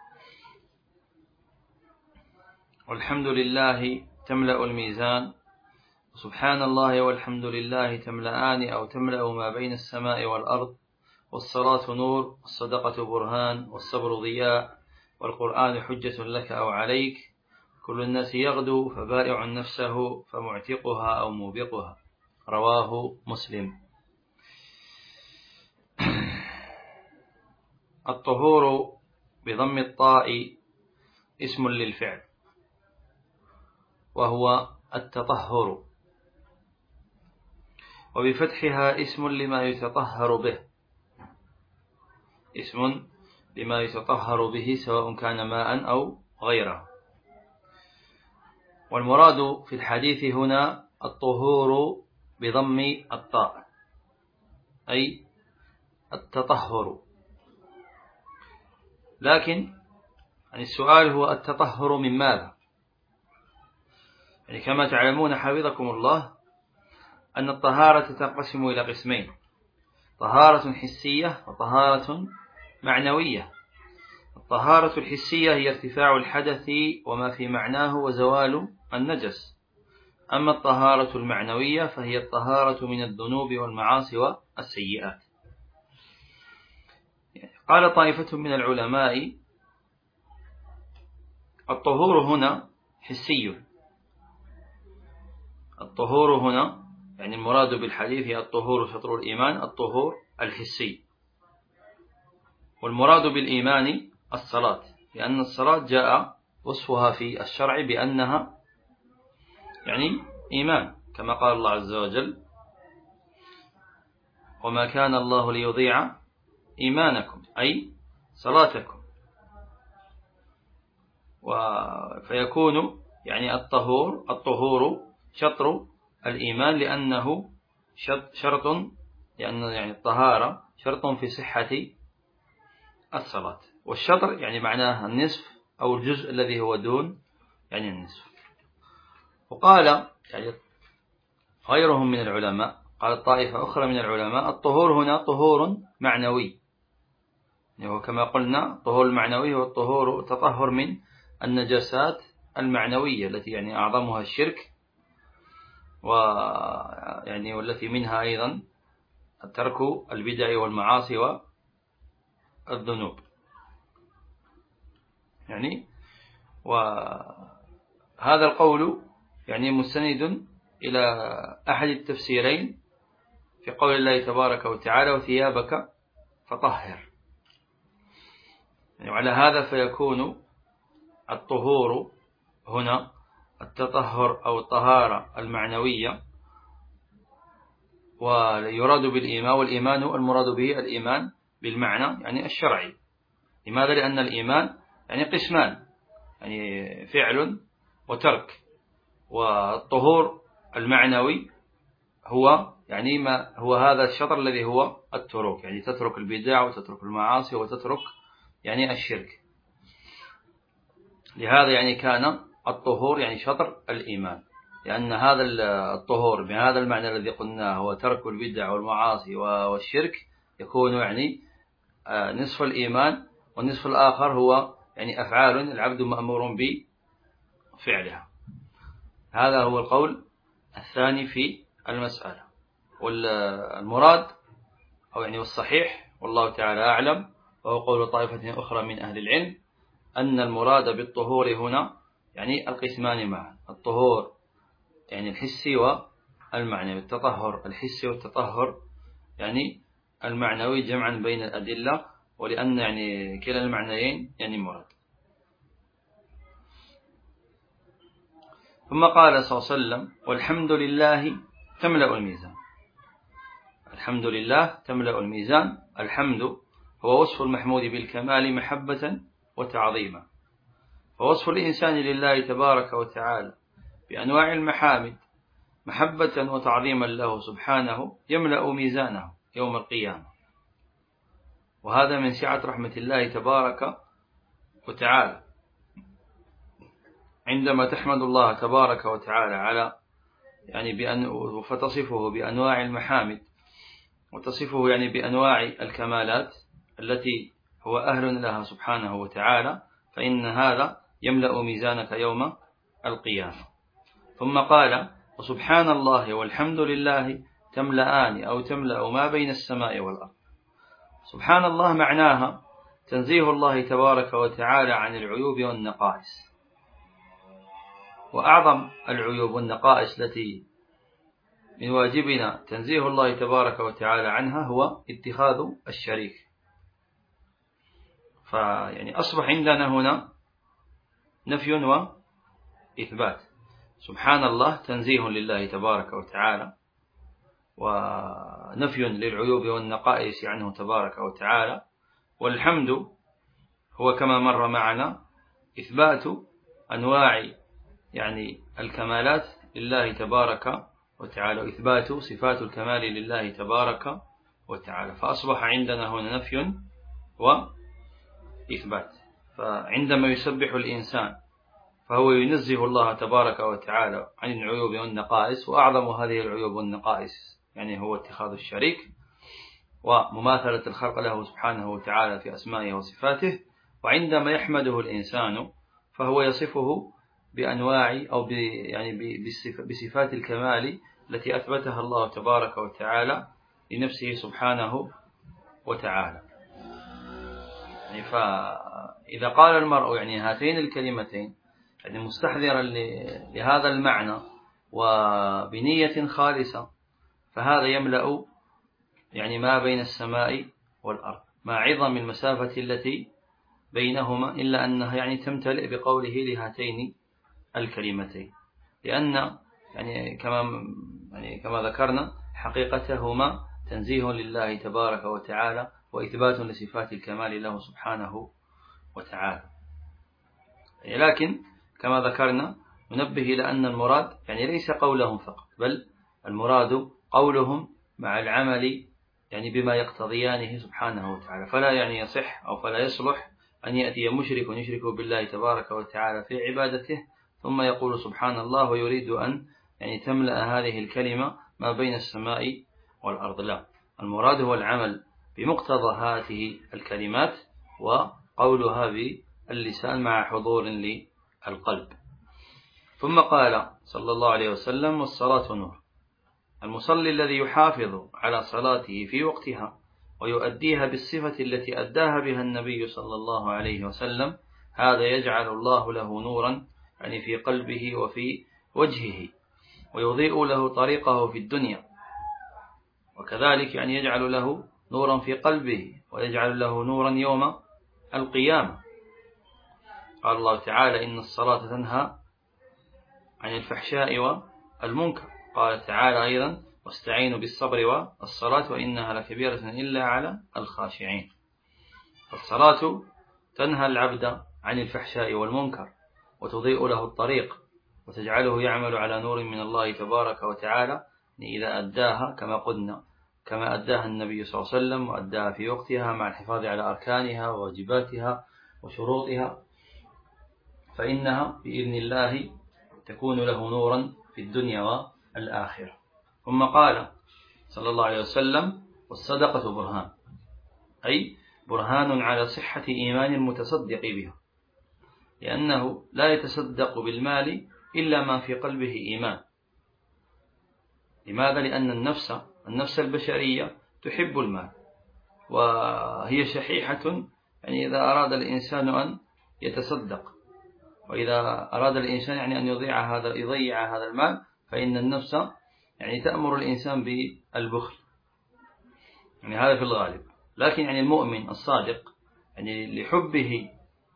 Speaker 1: والحمد لله تملأ الميزان، سبحان الله والحمد لله تملأان أو تملأ ما بين السماء والأرض، والصلاة نور، والصدقة برهان، والصبر ضياء، والقرآن حجة لك أو عليك، كل الناس يغدو فبائع نفسه فمعتقها أو موبقها. رواه مسلم. الطهور بضم الطاء اسم للفعل، وهو التطهر، وبفتحها اسم لما يتطهر به، اسم لما يتطهر به سواء كان ماء أو غيره. والمراد في الحديث هنا الطهور بضم الطاء، أي التطهر. لكن السؤال هو التطهر من ماذا؟ كما تعلمون حفظكم الله أن الطهارة تنقسم إلى قسمين: طهارة حسية وطهارة معنوية. الطهارة الحسية هي ارتفاع الحدث وما في معناه وزوال النجس، أما الطهارة المعنوية فهي الطهارة من الذنوب والمعاصي والسيئات. قال طائفة من العلماء الطهور هنا حسي. الطهور هنا يعني المراد بالحديث الطهور شطر الإيمان، الطهور الحسي. والمراد بالإيمان الصلاة، لأن الصلاة جاء وصفها في الشرع بأنها يعني إيمان، كما قال الله عز وجل: وما كان الله ليضيع إيمانكم، أي صلاتكم. فيكون يعني الطهور شطر الإيمان، لأنه شرط، لأن يعني الطهارة شرط في صحة الصلاة. والشطر يعني معناه النصف أو الجزء الذي هو دون يعني النصف. وقال يعني غيرهم من العلماء، قال طائفة أخرى من العلماء الطهور هنا طهور معنوي، يعني كما قلنا الطهور المعنوي هو الطهور التطهر من النجاسات المعنوية التي يعني أعظمها الشرك، ويعني والتي منها أيضا ترك البدع والمعاصي والذنوب. يعني وهذا القول يعني مستند إلى أحد التفسيرين في قول الله تبارك وتعالى: وثيابك فطهر. يعني وعلى هذا فيكون الطهور هنا التطهر أو الطهارة المعنوية، ويراد بالإيمان، والإيمان المراد به الإيمان بالمعنى يعني الشرعي. لماذا؟ لأن الإيمان يعني قسمان، يعني فعل وترك. والطهور المعنوي هو يعني ما هو هذا الشطر الذي هو الترك، يعني تترك البدع وتترك المعاصي وتترك يعني الشرك. لهذا يعني كان الطهور يعني شطر الإيمان، لأن هذا الطهور بهذا المعنى الذي قلناه هو ترك البدع والمعاصي والشرك، يكون يعني نصف الإيمان، والنصف الآخر هو يعني أفعال العبد مأمور بفعلها. هذا هو القول الثاني في المسألة. والمراد أو يعني والصحيح والله تعالى أعلم، وهو قول طائفة أخرى من أهل العلم، أن المراد بالطهور هنا يعني القسمان معا: الطهور يعني الحسي والمعنوي، التطهر الحسي والتطهر يعني المعنوي، جمعا بين الأدلة، ولأن يعني كلا المعنيين يعني مراد. ثم قال صلى الله عليه وسلم: والحمد لله تملأ الميزان. الحمد لله تملأ الميزان. الحمد هو وصف المحمود بالكمال محبة وتعظيما، فوصف الإنسان لله تبارك وتعالى بأنواع المحامد محبة وتعظيما له سبحانه يملأ ميزانه يوم القيامة. وهذا من سعة رحمة الله تبارك وتعالى، عندما تحمد الله تبارك وتعالى على يعني فتصفه بأنواع المحامد، وتصفه يعني بأنواع الكمالات التي هو أهل لها سبحانه وتعالى، فإن هذا يملأ ميزانك يوم القيامة. ثم قال: وسبحان الله والحمد لله تملأان أو تملأ ما بين السماء والأرض. سبحان الله معناها تنزيه الله تبارك وتعالى عن العيوب والنقائص، وأعظم العيوب والنقائص التي من واجبنا تنزيه الله تبارك وتعالى عنها هو اتخاذ الشريك. فيعني أصبح عندنا هنا نفي وإثبات. سبحان الله تنزيه لله تبارك وتعالى، ونفي للعيوب والنقائص عنه تبارك وتعالى. والحمد هو كما مر معنا إثبات أنواع يعني الكمالات لله تبارك وتعالى، وإثبات صفات الكمال لله تبارك وتعالى. فأصبح عندنا هنا نفي وإثبات. فعندما يسبح الإنسان فهو ينزه الله تبارك وتعالى عن العيوب والنقائص، وأعظم هذه العيوب والنقائص يعني هو اتخاذ الشريك ومماثلة الخلق له سبحانه وتعالى في أسمائه وصفاته. وعندما يحمده الإنسان فهو يصفه بأنواع أو يعني بصفات الكمال التي أثبتها الله تبارك وتعالى لنفسه سبحانه وتعالى. يعني فإذا قال المرء يعني هاتين الكلمتين يعني مستحضرا لهذا المعنى وبنية خالصة، فهذا يملأ يعني ما بين السماء والأرض مع عظم المسافة التي بينهما، إلا أنها يعني تمتلئ بقوله لهاتين الكلمتين، لأن يعني كما ذكرنا حقيقتهما تنزيه لله تبارك وتعالى وإثبات لصفات الكمال له سبحانه وتعالى. لكن كما ذكرنا ننبه إلى أن المراد يعني ليس قولهم فقط، بل المراد قولهم مع العمل يعني بما يقتضيانه سبحانه وتعالى. فلا يعني يصح أو فلا يصلح أن يأتي مشرك يشرك بالله تبارك وتعالى في عبادته ثم يقول سبحان الله ويريد أن يعني تملأ هذه الكلمة ما بين السماء والأرض. لا، المراد هو العمل بمقتضى هذه الكلمات وقولها باللسان مع حضور للقلب. ثم قال صلى الله عليه وسلم: والصلاة نور. المصلي الذي يحافظ على صلاته في وقتها ويؤديها بالصفة التي أداها بها النبي صلى الله عليه وسلم، هذا يجعل الله له نورا يعني في قلبه وفي وجهه، ويضيء له طريقه في الدنيا، وكذلك يعني يجعل له نورا في قلبه ويجعل له نورا يوم القيامة. قال الله تعالى: إن الصلاة تنهى عن الفحشاء والمنكر. قال تعالى أيضا: واستعينوا بالصبر والصلاة وإنها لكبيرة إلا على الخاشعين. الصلاة تنهى العبد عن الفحشاء والمنكر وتضيء له الطريق وتجعله يعمل على نور من الله تبارك وتعالى إذا أداها كما قلنا، كما أداها النبي صلى الله عليه وسلم وأداها في وقتها مع الحفاظ على أركانها وواجباتها وشروطها، فإنها بإذن الله تكون له نورا في الدنيا والآخرة. ثم قال صلى الله عليه وسلم: والصدقة برهان، أي برهان على صحة إيمان المتصدق بها، لأنه لا يتصدق بالمال إلا ما في قلبه إيمان. لماذا؟ لأن النفس البشرية تحب المال، وهي شحيحة يعني إذا أراد الإنسان أن يتصدق، وإذا أراد الإنسان يعني أن يضيع هذا المال، فإن النفس يعني تأمر الإنسان بالبخل، يعني هذا في الغالب. لكن يعني المؤمن الصادق يعني لحبه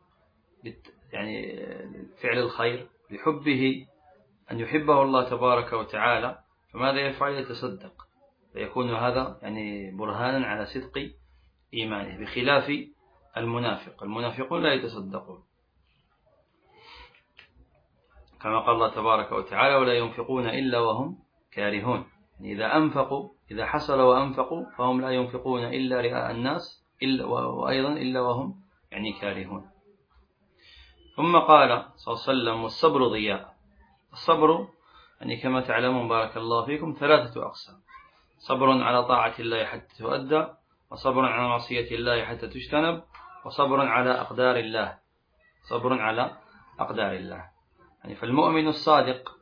Speaker 1: يعني فعل الخير، لحبه أن يحبه الله تبارك وتعالى، فماذا يفعل؟ يتصدق، فيكون هذا يعني برهانا على صدق إيمانه، بخلاف المنافقون لا يتصدقون، كما قال الله تبارك وتعالى: ولا ينفقون إلا وهم كارهون. يعني إذا حصل وأنفقوا فهم لا ينفقون إلا رئاء الناس وأيضا إلا وهم يعني كارهون. ثم قال صلى الله عليه وسلم: والصبر ضياء. الصبر يعني كما تعلمون بارك الله فيكم 3 أقسام: صبر على طاعة الله حتى تؤدى، وصبر على معصية الله حتى تجتنب، وصبر على أقدار الله. يعني فالمؤمن الصادق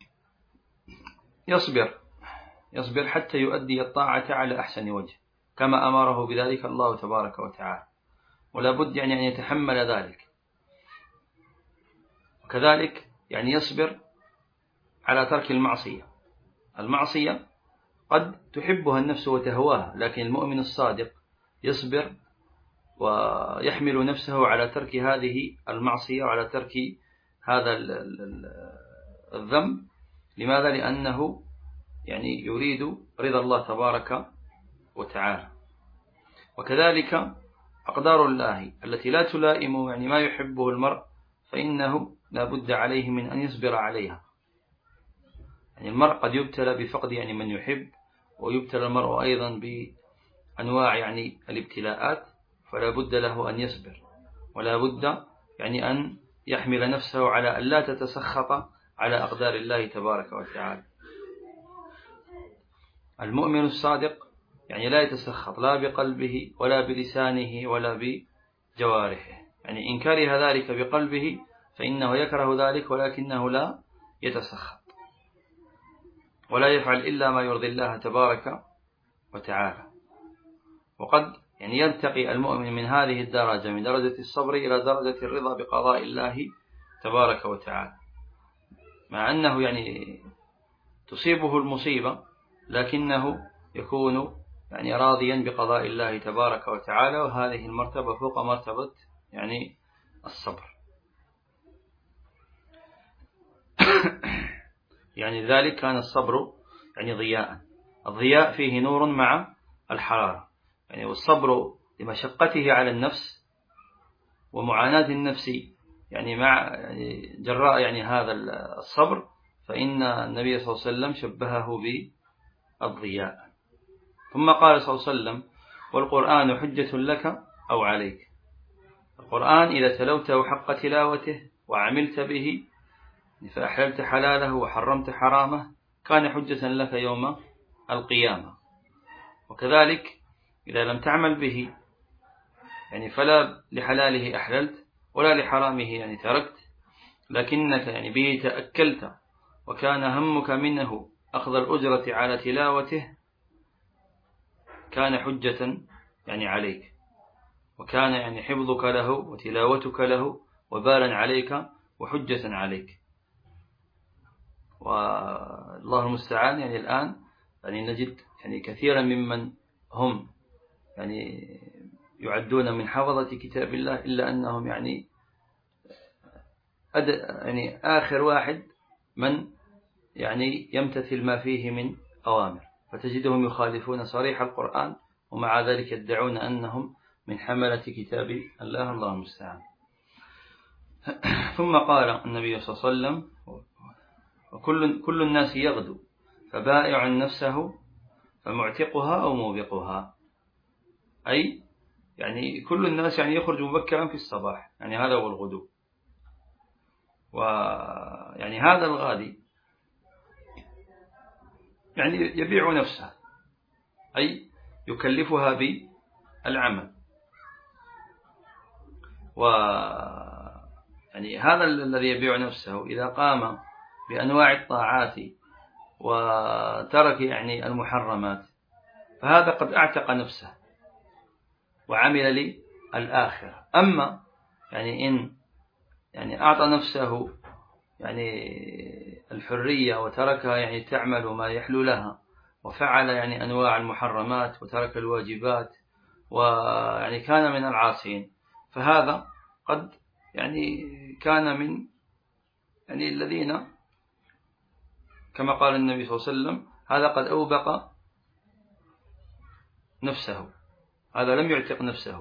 Speaker 1: يصبر حتى يؤدي الطاعة على أحسن وجه كما أمره بذلك الله تبارك وتعالى، ولا بد يعني أن يتحمل ذلك. وكذلك يعني يصبر على ترك المعصية قد تحبها النفس وتهواها، لكن المؤمن الصادق يصبر ويحمل نفسه على ترك هذه المعصية وعلى ترك هذا الذنب. لماذا؟ لأنه يعني يريد رضا الله تبارك وتعالى. وكذلك أقدار الله التي لا تلائم يعني ما يحبه المرء، فإنه لا بد عليه من أن يصبر عليها. يعني المرء قد يبتلى بفقد يعني من يحب، ويبتلى المرء أيضا بأنواع يعني الابتلاءات، فلا بد له أن يصبر، ولا بد يعني أن يحمل نفسه على أن لا تتسخط على أقدار الله تبارك وتعالى. المؤمن الصادق يعني لا يتسخط لا بقلبه ولا بلسانه ولا بجوارحه، يعني إن كره ذلك بقلبه فإنه يكره ذلك ولكنه لا يتسخط ولا يفعل إلا ما يرضي الله تبارك وتعالى. وقد يعني يرتقي المؤمن من هذه الدرجة، من درجة الصبر إلى درجة الرضا بقضاء الله تبارك وتعالى، مع أنه يعني تصيبه المصيبة لكنه يكون يعني راضيا بقضاء الله تبارك وتعالى، وهذه المرتبة فوق مرتبة يعني الصبر. يعني ذلك كان الصبر يعني ضياء، الضياء فيه نور مع الحرارة، يعني والصبر لمشقته على النفس ومعاناة النفس يعني مع يعني جراء يعني هذا الصبر، فإن النبي صلى الله عليه وسلم شبهه بالضياء. ثم قال صلى الله عليه وسلم: والقرآن حجة لك أو عليك. القرآن إذا تلوته حق تلاوته وعملت به فأحللت حلاله وحرمت حرامه كان حجة لك يوم القيامة. وكذلك إذا لم تعمل به يعني فلا لحلاله أحللت ولا لحرامه يعني تركت، لكنك يعني به تأكلت وكان همك منه أخذ الأجرة على تلاوته كان حجة يعني عليك، وكان يعني حفظك له وتلاوتك له وبالا عليك وحجة عليك. والله المستعان يعني الآن يعني نجد يعني كثيرا ممن هم يعني يعدون من حفظة كتاب الله إلا أنهم يعني آخر واحد من يعني يمتثل ما فيه من أوامر، فتجدهم يخالفون صريح القرآن ومع ذلك يدعون أنهم من حملة كتاب الله. الله المستعان. ثم قال النبي صلى الله عليه وسلم: وكل الناس يغدو فبائع نفسه فمعتقها أو موبقها. أي يعني كل الناس يعني يخرج مبكرا في الصباح، يعني هذا هو الغدو. ويعني هذا الغادي يعني يبيع نفسه، أي يكلفها بالعمل. يعني هذا الذي يبيع نفسه إذا قام بأنواع الطاعات وترك يعني المحرمات فهذا قد أعتق نفسه وعمل للآخرة. أما يعني إن يعني أعطى نفسه يعني الحرية وتركها يعني تعمل ما يحلو لها وفعل يعني أنواع المحرمات وترك الواجبات ويعني كان من العاصين، فهذا قد يعني كان من يعني الذين كما قال النبي صلى الله عليه وسلم: هذا قد أوبق نفسه، هذا لم يعتق نفسه.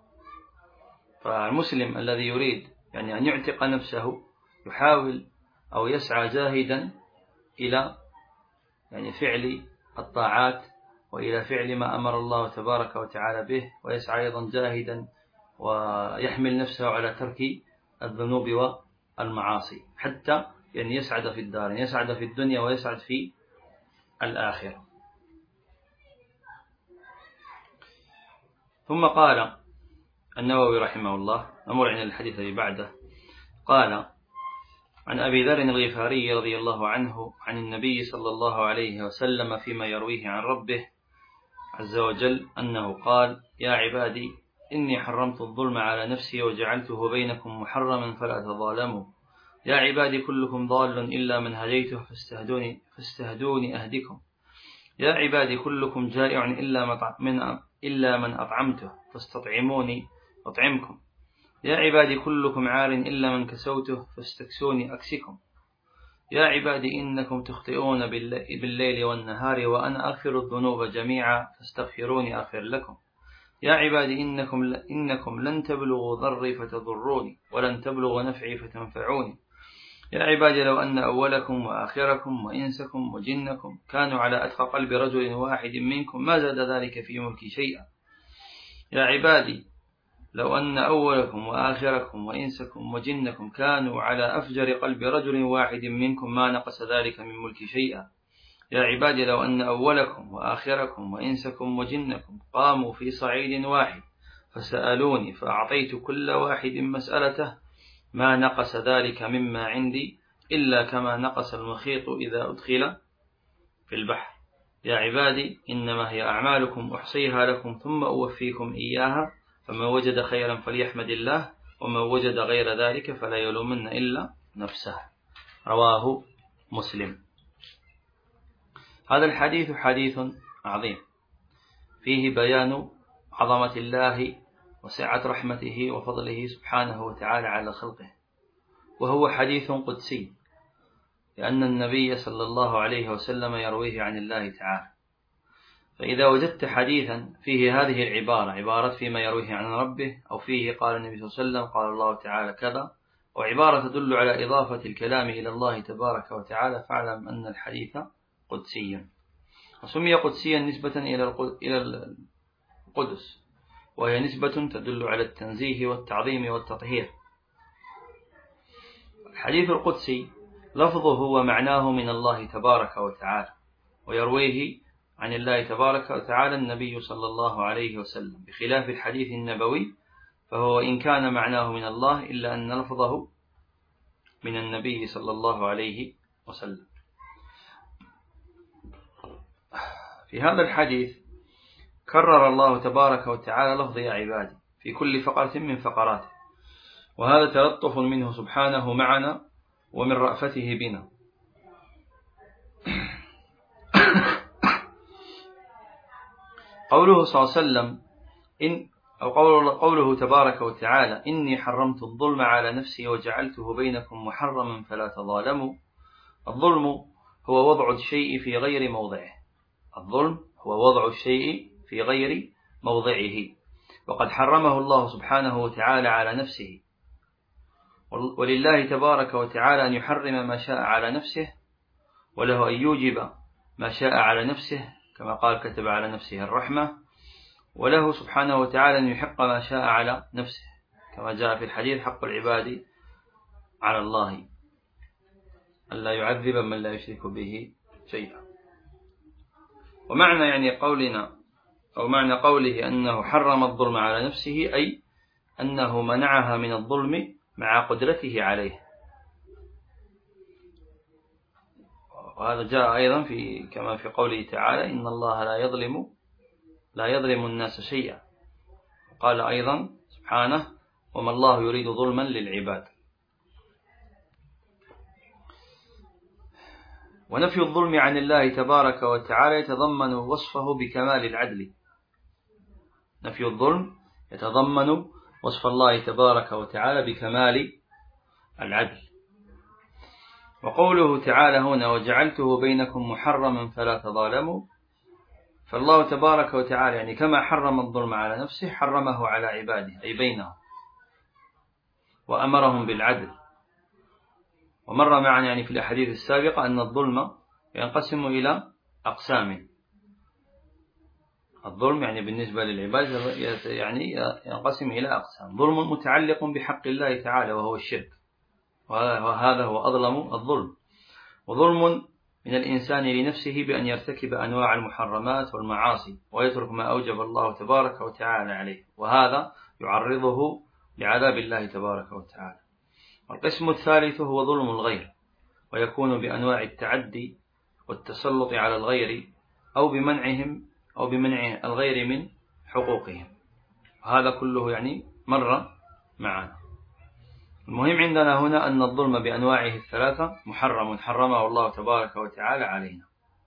Speaker 1: فالمسلم الذي يريد يعني أن يعتق نفسه يحاول أو يسعى جاهدا إلى يعني فعل الطاعات وإلى فعل ما أمر الله تبارك وتعالى به، ويسعى أيضا جاهدا ويحمل نفسه على ترك الذنوب والمعاصي حتى يعني يسعد في الدار، يسعد في الدنيا ويسعد في الآخرة. ثم قال النووي رحمه الله، نمر عن الحديث الذي بعده، قال: عن أبي ذر الغفاري رضي الله عنه عن النبي صلى الله عليه وسلم فيما يرويه عن ربه عز وجل أنه قال: يا عبادي إني حرمت الظلم على نفسي وجعلته بينكم محرما فلا تظالموا. يا عبادي كلكم ضال إلا من هديته فاستهدوني أهدكم. يا عبادي كلكم جائع إلا من أطعمته فاستطعموني أطعمكم. يا عبادي كلكم عار إلا من كسوته فاستكسوني أكسكم. يا عبادي إنكم تخطئون بالليل والنهار وأنا أغفر الذنوب جميعا فاستغفروني أغفر لكم. يا عبادي إنكم لن تبلغوا ضري فتضروني ولن تبلغوا نفعي فتنفعوني. يا عبادي لو أن أولكم وآخركم وإنسكم وجنكم كانوا على أتقى قلب رجل واحد منكم ما زاد ذلك في ملكي شيئا. يا عبادي لو أن أولكم وآخركم وإنسكم وجنكم كانوا على أفجر قلب رجل واحد منكم ما نقص ذلك من ملكي شيئا. يا عبادي لو أن أولكم وآخركم وإنسكم وجنكم قاموا في صعيد واحد فسألوني فأعطيت كل واحد مسألته ما نقص ذلك مما عندي إلا كما نقص المخيط إذا أدخل في البحر. يا عبادي إنما هي أعمالكم أحصيها لكم ثم أوفيكم إياها، فمن وجد خيرا فليحمد الله، ومن وجد غير ذلك فلا يلومن إلا نفسه. رواه مسلم. هذا الحديث حديث عظيم فيه بيان عظمة الله وسعة رحمته وفضله سبحانه وتعالى على خلقه، وهو حديث قدسي، لأن النبي صلى الله عليه وسلم يرويه عن الله تعالى. فإذا وجدت حديثا فيه هذه العبارة، عبارة فيما يرويه عن ربه، أو فيه قال النبي صلى الله عليه وسلم قال الله تعالى كذا، أو عبارة تدل على إضافة الكلام إلى الله تبارك وتعالى، فاعلم أن الحديث قدسي. وسمي قدسيا نسبة إلى القدس، وهي نسبة تدل على التنزيه والتعظيم والتطهير. الحديث القدسي لفظه ومعناه من الله تبارك وتعالى، ويرويه عن الله تبارك وتعالى النبي صلى الله عليه وسلم، بخلاف الحديث النبوي فهو إن كان معناه من الله إلا أن لفظه من النبي صلى الله عليه وسلم. في هذا الحديث كرر الله تبارك وتعالى لفظ يا عبادي في كل فقرة من فقراته، وهذا تلطف منه سبحانه معنا ومن رأفته بنا. قوله صلى الله عليه وسلم قوله تبارك وتعالى إني حرمت الظلم على نفسي وجعلته بينكم محرما فلا تظالموا. الظلم هو وضع الشيء في غير موضعه. الظلم هو وضع الشيء في غير موضعه، وقد حرمه الله سبحانه وتعالى على نفسه، ولله تبارك وتعالى أن يحرم ما شاء على نفسه، وله أن يوجب ما شاء على نفسه، كما قال كتب على نفسه الرحمة، وله سبحانه وتعالى أن يحق ما شاء على نفسه، كما جاء في الحديث حق العباد على الله ألا يعذب من لا يشرك به شيئا. ومعنى قولنا أو معنى قوله أنه حرم الظلم على نفسه، أي أنه منعها من الظلم مع قدرته عليه. وهذا جاء أيضا كما في قوله تعالى إن الله لا يظلم الناس شيئا. قال أيضا سبحانه وما الله يريد ظلما للعباد. ونفي الظلم عن الله تبارك وتعالى يتضمن وصفه بكمال العدل. نفي الظلم يتضمن وصف الله تبارك وتعالى بكمال العدل. وقوله تعالى هنا وجعلته بينكم محرما فلا تظالموا، فالله تبارك وتعالى كما حرم الظلم على نفسه حرمه على عباده أي بينهم، وأمرهم بالعدل. ومر معنا في الأحاديث السابقة أن الظلم ينقسم إلى أقسام. الظلم بالنسبة للعباد ينقسم إلى أقسام. ظلم متعلق بحق الله تعالى وهو الشرك، وهذا هو أظلم الظلم. وظلم من الإنسان لنفسه بأن يرتكب أنواع المحرمات والمعاصي ويترك ما أوجب الله تبارك وتعالى عليه، وهذا يعرضه لعذاب الله تبارك وتعالى. والقسم الثالث هو ظلم الغير، ويكون بأنواع التعدي والتسلط على الغير أو بمنع الغير من حقوقهم. وهذا كله مر معنا. المهم عندنا هنا أن الظلم بأنواعه الثلاثة محرم، حرمه الله تبارك وتعالى علينا.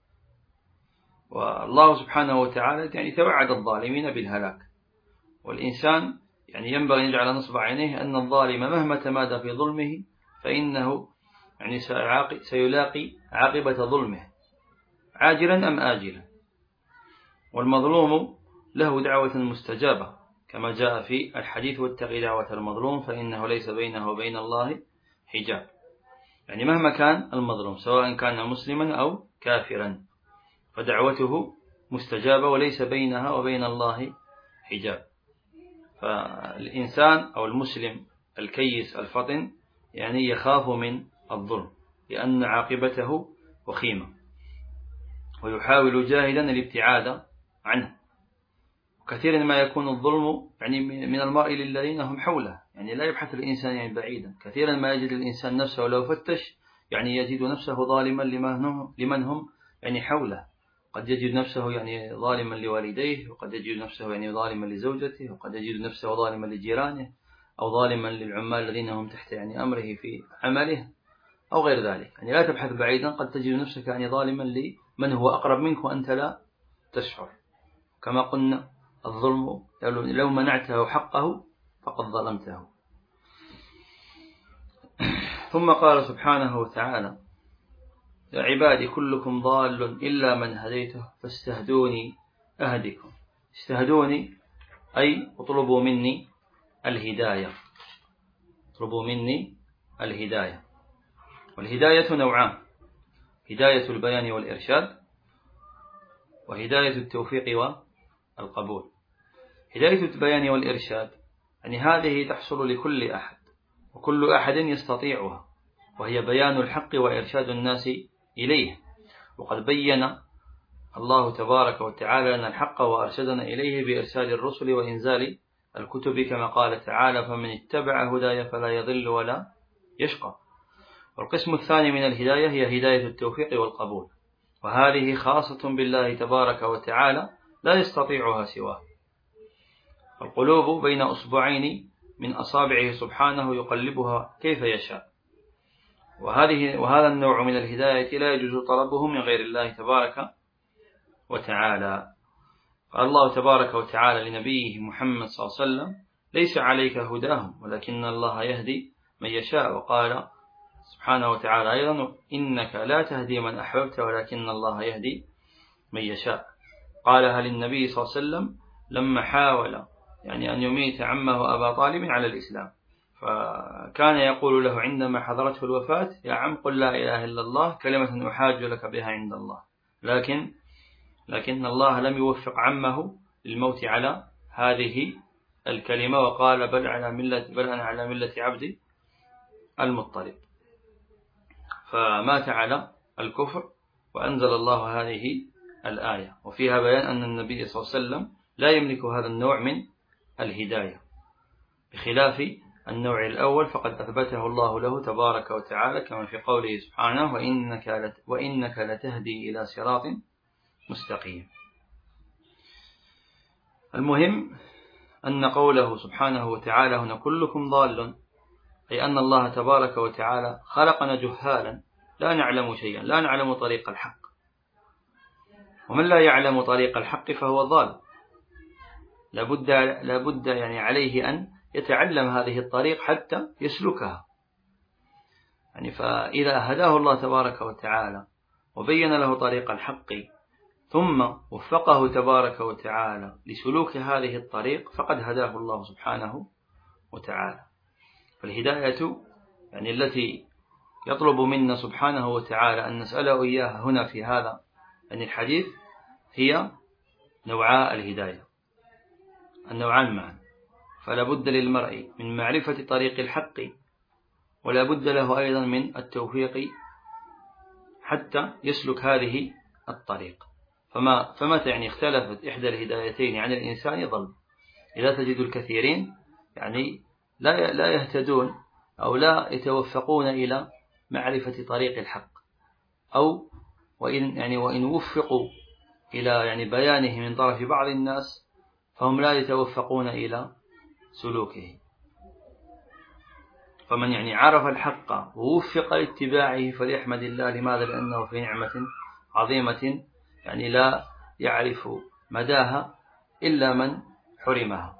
Speaker 1: والله سبحانه وتعالى توعد الظالمين بالهلاك، والإنسان ينبغي أن يجعل نصب عينيه أن الظالم مهما تمادى في ظلمه فإنه سيلاقي عاقبة ظلمه عاجلا أم آجلا. والمظلوم له دعوة مستجابة كما جاء في الحديث واتق دعوة المظلوم فإنه ليس بينه وبين الله حجاب. مهما كان المظلوم سواء كان مسلما أو كافرا فدعوته مستجابة وليس بينها وبين الله حجاب. فالإنسان أو المسلم الكيس الفطن يخاف من الظلم لأن عاقبته وخيمة، ويحاول جاهدا الابتعاد عنه. وكثيرا ما يكون الظلم يعني من المرء للذين هم حوله، يعني لا يبحث الإنسان يعني بعيدا. كثيرا ما يجد الإنسان نفسه لو فتش يعني يجد نفسه ظالما لمن هم يعني حوله. قد يجد نفسه يعني ظالما لوالديه، وقد يجد نفسه يعني ظالما لزوجته، وقد يجد نفسه ظالما لجيرانه، أو ظالما للعمال الذين هم تحت يعني أمره في عمله أو غير ذلك. يعني لا تبحث بعيدا، قد تجد نفسك يعني ظالما لمن هو أقرب منك وأنت لا تشعر. كما قلنا الظلم لو منعته حقه فقد ظلمته. ثم قال سبحانه وتعالى: يا عبادي كلكم ضال إلا من هديته فاستهدوني أهدكم. استهدوني أي اطلبوا مني الهداية، اطلبوا مني الهداية. والهداية نوعان: هداية البيان والإرشاد، وهداية التوفيق والقبول. هداية البيان والإرشاد يعني هذه تحصل لكل أحد، وكل أحد يستطيعها، وهي بيان الحق وإرشاد الناس إليه. وقد بين الله تبارك وتعالى لنا الحق وأرشدنا إليه بإرسال الرسل وإنزال الكتب، كما قال تعالى: فمن اتبع هداي فلا يضل ولا يشقى. والقسم الثاني من الهداية هي هداية التوفيق والقبول، وهذه خاصة بالله تبارك وتعالى لا يستطيعها سواه. القلوب بين أصبعين من أصابعه سبحانه يقلبها كيف يشاء. وهذا النوع من الهداية لا يجوز طلبه من غير الله تبارك وتعالى. قال الله تبارك وتعالى لنبيه محمد صلى الله عليه وسلم: ليس عليك هداهم ولكن الله يهدي من يشاء. وقال سبحانه وتعالى أيضا: إنك لا تهدي من أحببت ولكن الله يهدي من يشاء. قالها للنبي صلى الله عليه وسلم لما حاول يعني أن يميت عمه أبا طالب على الإسلام، فكان يقول له عندما حضرته الوفاة: يا عم قل لا إله إلا الله كلمة أحاج لك بها عند الله. لكن الله لم يوفق عمه للموت على هذه الكلمة، وقال: بل أنا على ملة عبدي المطلب. فمات على الكفر، وأنزل الله هذه الآية، وفيها بيان أن النبي صلى الله عليه وسلم لا يملك هذا النوع من الهداية، بخلاف النوع الأول فقد أثبته الله له تبارك وتعالى، كما في قوله سبحانه: وإنك لتهدي إلى صراط مستقيم. المهم أن قوله سبحانه وتعالى هنا كلكم ضال، أي أن الله تبارك وتعالى خلقنا جهالا لا نعلم شيئا، لا نعلم طريق الحق، ومن لا يعلم طريق الحق فهو ضال. لابد يعني عليه أن يتعلم هذه الطريق حتى يسلكها. يعني فإذا هداه الله تبارك وتعالى وبين له طريق الحق ثم وفقه تبارك وتعالى لسلوك هذه الطريق فقد هداه الله سبحانه وتعالى. فالهداية يعني التي يطلب منا سبحانه وتعالى أن نسأله إياها هنا في هذا يعني الحديث هي نوعاء الهداية، النوعان معا. فلا بد للمرء من معرفة طريق الحق، ولا بد له أيضا من التوفيق حتى يسلك هذه الطريق. فمتى يعني اختلفت إحدى الهدايتين عن الإنسان يضل. إذا تجد الكثيرين يعني لا يهتدون أو لا يتوفقون إلى معرفة طريق الحق، أو وإن وفقوا إلى يعني بيانه من طرف بعض الناس فهم لا يتوفقون إلى سلوكه. فمن يعني عرف الحق ووفق لاتباعه فليحمد الله. لماذا؟ لأنه في نعمة عظيمة يعني لا يعرف مداها إلا من حرمها.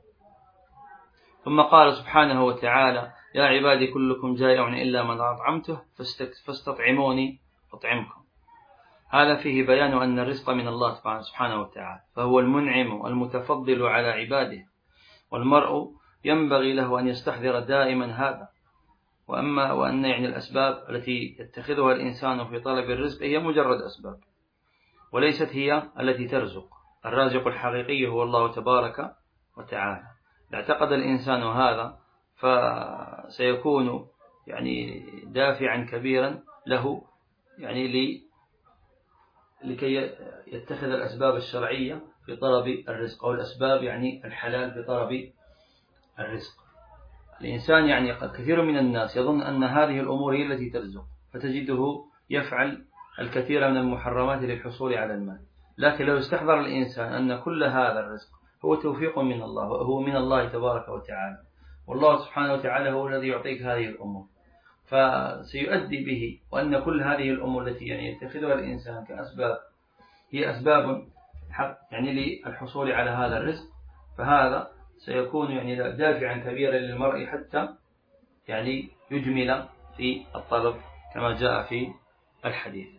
Speaker 1: ثم قال سبحانه وتعالى: يا عبادي كلكم جائع إلا من أطعمته فاستطعموني أطعمكم. هذا فيه بيان أن الرزق من الله سبحانه وتعالى، فهو المنعم المتفضل على عباده، والمرء ينبغي له أن يستحضر دائما هذا. وأن يعني الأسباب التي يتخذها الإنسان في طلب الرزق هي مجرد أسباب، وليست هي التي ترزق. الرازق الحقيقي هو الله تبارك وتعالى. إذا اعتقد الإنسان هذا فسيكون يعني دافعا كبيرا له يعني لكي يتخذ الأسباب الشرعية في طلب الرزق، أو الأسباب يعني الحلال في طلب الرزق. الإنسان يعني كثير من الناس يظن أن هذه الأمور هي التي ترزق، فتجده يفعل الكثير من المحرمات للحصول على المال. لكن لو استحضر الإنسان أن كل هذا الرزق هو توفيق من الله، وهو من الله تبارك وتعالى، والله سبحانه وتعالى هو الذي يعطيك هذه الأمور، فسيؤدي به، وأن كل هذه الأمور التي يعني يتخذها الإنسان كأسباب هي أسباب حق يعني للحصول على هذا الرزق، فهذا سيكون يعني دافعا كبيرا للمرء حتى يعني يجمل في الطلب كما جاء في الحديث.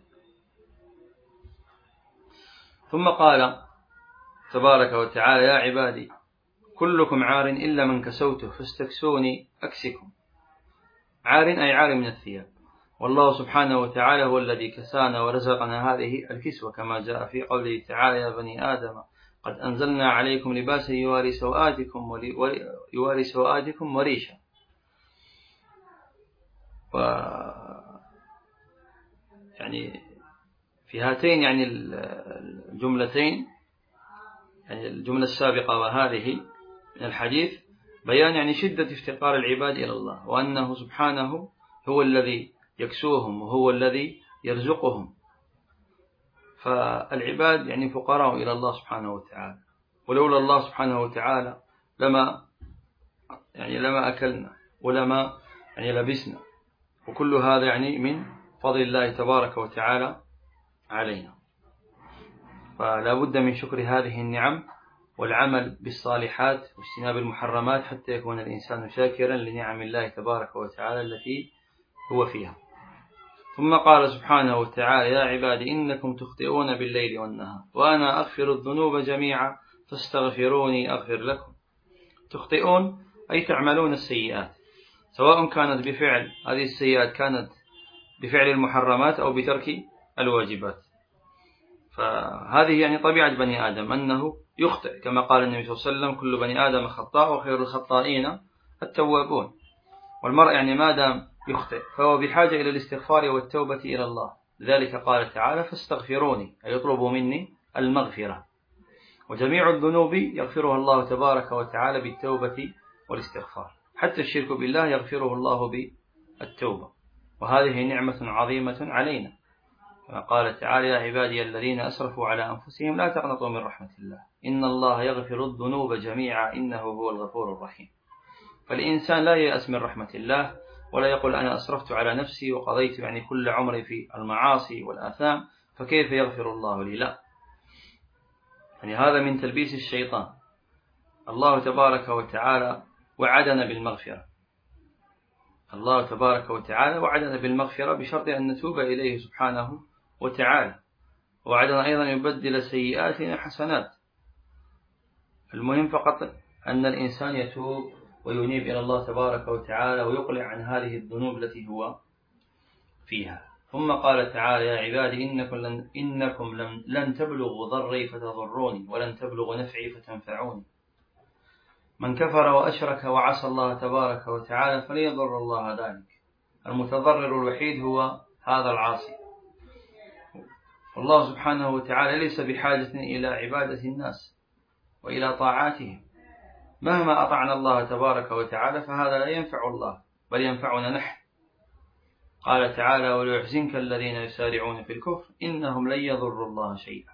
Speaker 1: ثم قال تبارك وتعالى: يا عبادي كلكم عار إلا من كسوته فاستكسوني أكسكم. عار أي عار من الثياب، والله سبحانه وتعالى هو الذي كسانا ورزقنا هذه الكسوة، كما جاء في قوله تعالى: يا بني آدم قد أنزلنا عليكم لباسا يواري سوآتكم وريشا. يعني في هاتين يعني الجملتين، يعني الجملة السابقة وهذه من الحديث، بيان يعني شدة افتقار العباد إلى الله، وأنه سبحانه هو الذي يكسوهم وهو الذي يرزقهم. فالعباد يعني فقراء إلى الله سبحانه وتعالى، ولولا الله سبحانه وتعالى لما أكلنا ولما يعني لبسنا، وكل هذا يعني من فضل الله تبارك وتعالى علينا. فلا بد من شكر هذه النعم والعمل بالصالحات واجتناب المحرمات حتى يكون الإنسان شاكرا لنعم الله تبارك وتعالى التي هو فيها. ثم قال سبحانه وتعالى: يا عبادي إنكم تخطئون بالليل والنهار وأنا أغفر الذنوب جميعا فاستغفروني أغفر لكم. تخطئون أي تعملون السيئات، سواء كانت بفعل هذه السيئات كانت بفعل المحرمات أو بترك الواجبات. فهذه يعني طبيعة بني آدم أنه يخطئ، كما قال النبي صلى الله عليه وسلم: كل بني آدم خطاء وخير الخطائين التوابون. والمرء يعني ما دام يخطئ فهو بحاجة إلى الاستغفار والتوبة إلى الله، لذلك قال تعالى: فاستغفروني، أي يطلبوا مني المغفرة. وجميع الذنوب يغفرها الله تبارك وتعالى بالتوبة والاستغفار، حتى الشرك بالله يغفره الله بالتوبة، وهذه نعمة عظيمة علينا، كما قال تعالى: يا عبادي الذين أسرفوا على أنفسهم لا تقنطوا من رحمة الله إن الله يغفر الذنوب جميعا إنه هو الغفور الرحيم. فالإنسان لا ييأس من رحمة الله، ولا يقول أنا أسرفت على نفسي وقضيت يعني كل عمري في المعاصي والآثام فكيف يغفر الله لي؟ لا، يعني هذا من تلبيس الشيطان. الله تبارك وتعالى وعدنا بالمغفرة، الله تبارك وتعالى وعدنا بالمغفرة بشرط أن نتوب إليه سبحانه وتعالى، وعدنا أيضا يبدل سيئاتنا حسنات. المهم فقط أن الإنسان يتوب وينيب إلى الله تبارك وتعالى ويقلع عن هذه الذنوب التي هو فيها. ثم قال تعالى: يا عبادي إنكم لن تبلغوا ضري فتضروني ولن تبلغوا نفعي فتنفعوني. من كفر وأشرك وعصى الله تبارك وتعالى فلن يضر الله ذلك. المتضرر الوحيد هو هذا العاصي، والله سبحانه وتعالى ليس بحاجة إلى عبادة الناس وإلى طاعاتهم. مهما أطعنا الله تبارك وتعالى فهذا لا ينفع الله بل ينفعنا نحن. قال تعالى: وليحزنك الذين يسارعون في الكفر إنهم لن يضروا الله شيئا.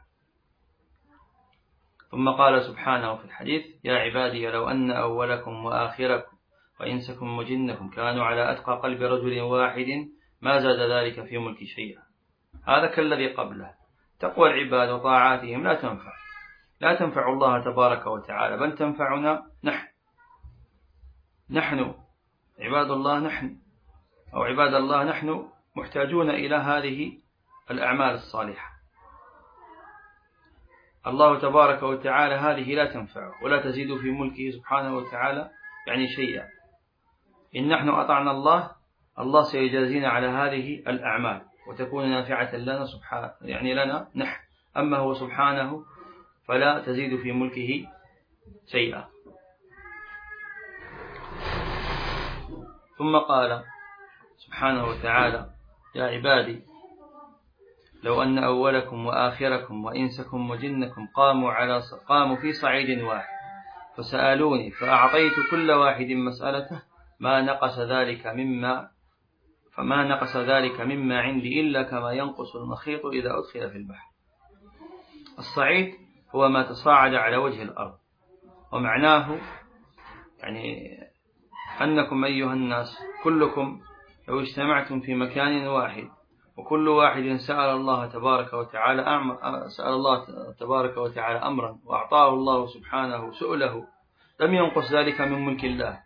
Speaker 1: ثم قال سبحانه في الحديث: يا عبادي لو أن أولكم وآخركم وإنسكم وجنكم كانوا على أتقى قلب رجل واحد ما زاد ذلك في ملك شيئا. هذا كالذي قبله. تقوى العباد وطاعاتهم لا تنفع الله تبارك وتعالى، بل تنفعنا نحن عباد الله، نحن محتاجون إلى هذه الأعمال الصالحة. الله تبارك وتعالى هذه لا تنفع ولا تزيد في ملكه سبحانه وتعالى يعني شيئا. إن نحن أطعنا الله سيجازينا على هذه الأعمال وتكون نافعة لنا لنا نحن. أما هو سبحانه فلا تزيد في ملكه شيئا. ثم قال سبحانه وتعالى: يا عبادي لو أن أولكم وآخركم وإنسكم وجنكم قاموا في صعيد واحد فسألوني فأعطيت كل واحد مسألته فما نقص ذلك مما عندي إلا كما ينقص المخيط إذا أدخل في البحر. الصعيد هو ما تصاعد على وجه الأرض، ومعناه يعني أنكم أيها الناس كلكم لو اجتمعتم في مكان واحد وكل واحد سأل الله تبارك وتعالى أمرا وأعطاه الله سبحانه سؤله لم ينقص ذلك من ملك الله.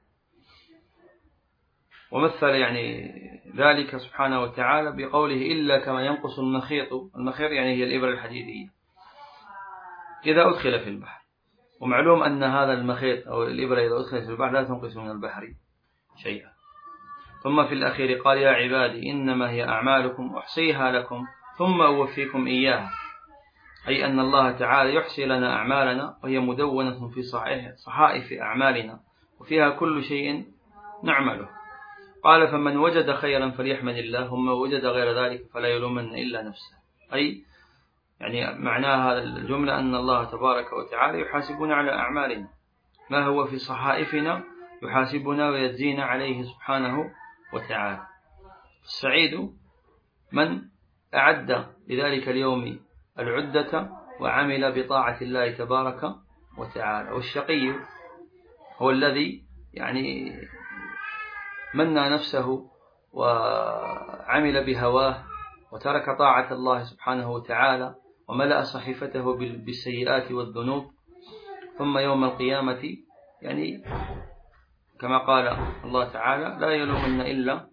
Speaker 1: ومثل يعني ذلك سبحانه وتعالى بقوله إلا كما ينقص المخيط يعني هي الإبرة الحديدية إذا أدخل في البحر. ومعلوم أن هذا المخيط أو الإبرة إذا أدخل في البحر لا تنقص من البحر شيئا. ثم في الأخير قال يا عبادي إنما هي أعمالكم أحصيها لكم ثم أوفيكم إياها، أي أن الله تعالى يحصي لنا أعمالنا وهي مدونة في صحائف أعمالنا وفيها كل شيء نعمله. قال فمن وجد خيرا فليحمد الله ومن وجد غير ذلك فلا يلومن إلا نفسه. أي يعني معناها هذا الجملة أن الله تبارك وتعالى يحاسبنا على أعمالنا، ما هو في صحائفنا يحاسبنا ويجزينا عليه سبحانه وتعالى. السعيد من أعد لذلك اليوم العدة وعمل بطاعة الله تبارك وتعالى. والشقي هو الذي يعني منى نفسه وعمل بهواه وترك طاعة الله سبحانه وتعالى وملأ صحيفته بالسيئات والذنوب، ثم يوم القيامة يعني كما قال الله تعالى لا يلومن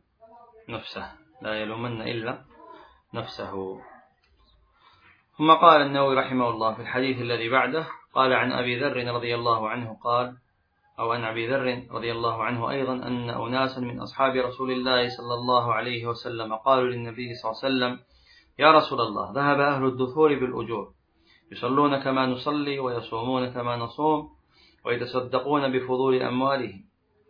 Speaker 1: إلا نفسه. ثم قال النووي رحمه الله في الحديث الذي بعده قال عن أبي ذر رضي الله عنه عن أبي ذر رضي الله عنه أيضا أن أناسا من أصحاب رسول الله صلى الله عليه وسلم قالوا للنبي صلى الله عليه وسلم يا رسول الله ذهب أهل الدثور بالأجور يصلون كما نصلي ويصومون كما نصوم ويتصدقون بفضول أموالهم.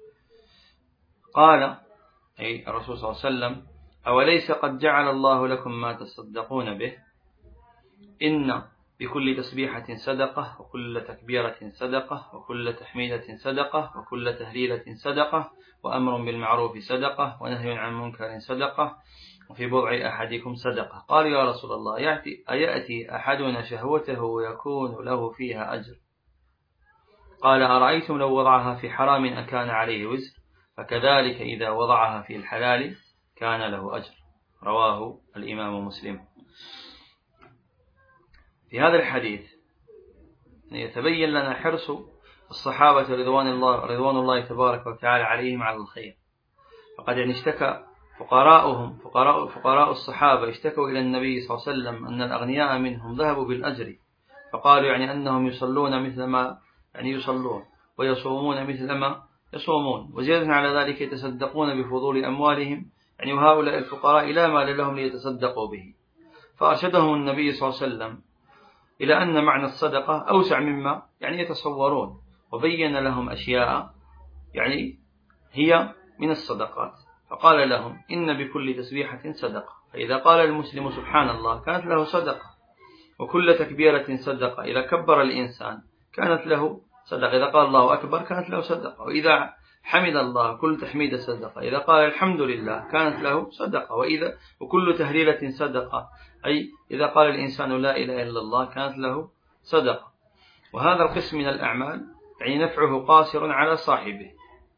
Speaker 1: قال أي الرسول صلى الله عليه وسلم أوليس قد جعل الله لكم ما تصدقون به؟ إن بكل تسبيحة صدقة وكل تكبيرة صدقة وكل تحميدة صدقة وكل تهليلة صدقة وأمر بالمعروف صدقة ونهي عن منكر صدقة وفي بضع أحدكم صدقة. قال يا رسول الله أيأتي أحدنا شهوته ويكون له فيها أجر؟ قال أرأيتم لو وضعها في حرام أكان عليه وزر؟ فكذلك إذا وضعها في الحلال كان له أجر. رواه الإمام مسلم. في هذا الحديث يتبين لنا حرص الصحابة رضوان الله تبارك وتعالى عليهم على الخير. فقد اشتكى فقراء الصحابة اشتكوا إلى النبي صلى الله عليه وسلم أن الأغنياء منهم ذهبوا بالأجر، فقالوا يعني أنهم يصلون مثل ما يصلون ويصومون مثل ما يصومون، وزيادة على ذلك يتصدقون بفضول أموالهم، يعني وهؤلاء الفقراء لا مال لهم ليتصدقوا به. فأرشدهم النبي صلى الله عليه وسلم إلى أن معنى الصدقة أوسع مما يتصورون، وبين لهم أشياء يعني هي من الصدقات. فقال لهم إن بكل تسبيحة صدقة، فإذا قال المسلم سبحان الله كانت له صدقة، وكل تكبيرة صدقة، إذا كبر الإنسان كانت له صدقة، إذا قال الله أكبر كانت له صدقة، وإذا حمد الله كل تحميد صدقة، إذا قال الحمد لله كانت له صدقة، وكل تهليلة صدقة، أي إذا قال الإنسان لا إله إلا الله كانت له صدقة. وهذا القسم من الأعمال يعني نفعه قاصر على صاحبه.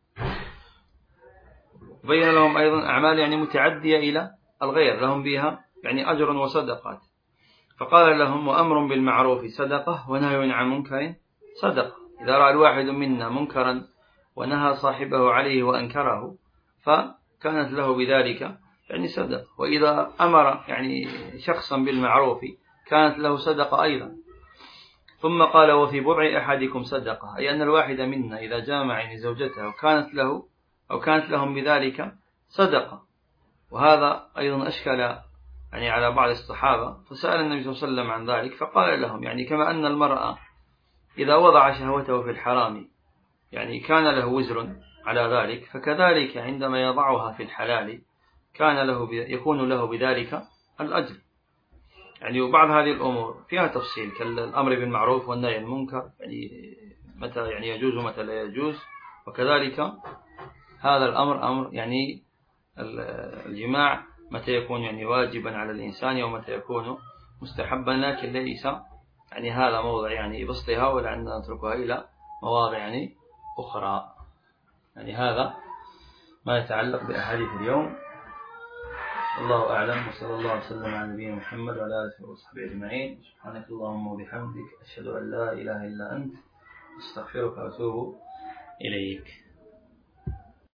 Speaker 1: بين لهم أيضا أعمال يعني متعدية إلى الغير لهم بها يعني أجر وصدقات. فقال لهم وأمر بالمعروف صدقة ونهي عن منكر صدقة. إذا رأى الواحد منا منكرا ونهى صاحبه عليه وأنكره فكانت له بذلك يعني صدقة، وإذا أمر يعني شخصا بالمعروف كانت له صدقة أيضا. ثم قال وفي بضع أحدكم صدقة، أي أن الواحد منا إذا جامع يعني زوجته كانت لهم بذلك صدقة. وهذا أيضا أشكل يعني على بعض الصحابة، فسأل النبي صلى الله عليه وسلم عن ذلك، فقال لهم يعني كما أن المرأة إذا وضع شهوته في الحرام يعني كان له وزر على ذلك، فكذلك عندما يضعها في الحلال يكون له بذلك الأجر. يعني وبعض هذه الأمور فيها تفصيل كالأمر بالمعروف والنهي عن المنكر، يعني متى يعني يجوز ومتى لا يجوز. وكذلك هذا الأمر أمر يعني الجماع متى يكون يعني واجبا على الإنسان ومتى يكون مستحبا، لكن ليس يعني هذا موضع يعني بسطها، ولعلنا نتركها إلى مواضع يعني أخرى. يعني هذا ما يتعلق بأحاديث اليوم. الله أعلم، وصلى الله وسلم على نبينا محمد وعلى آله وصحبه أجمعين. سبحانك اللهم وبحمدك، أشهد أن لا إله إلا أنت، أستغفرك وأتوب إليك.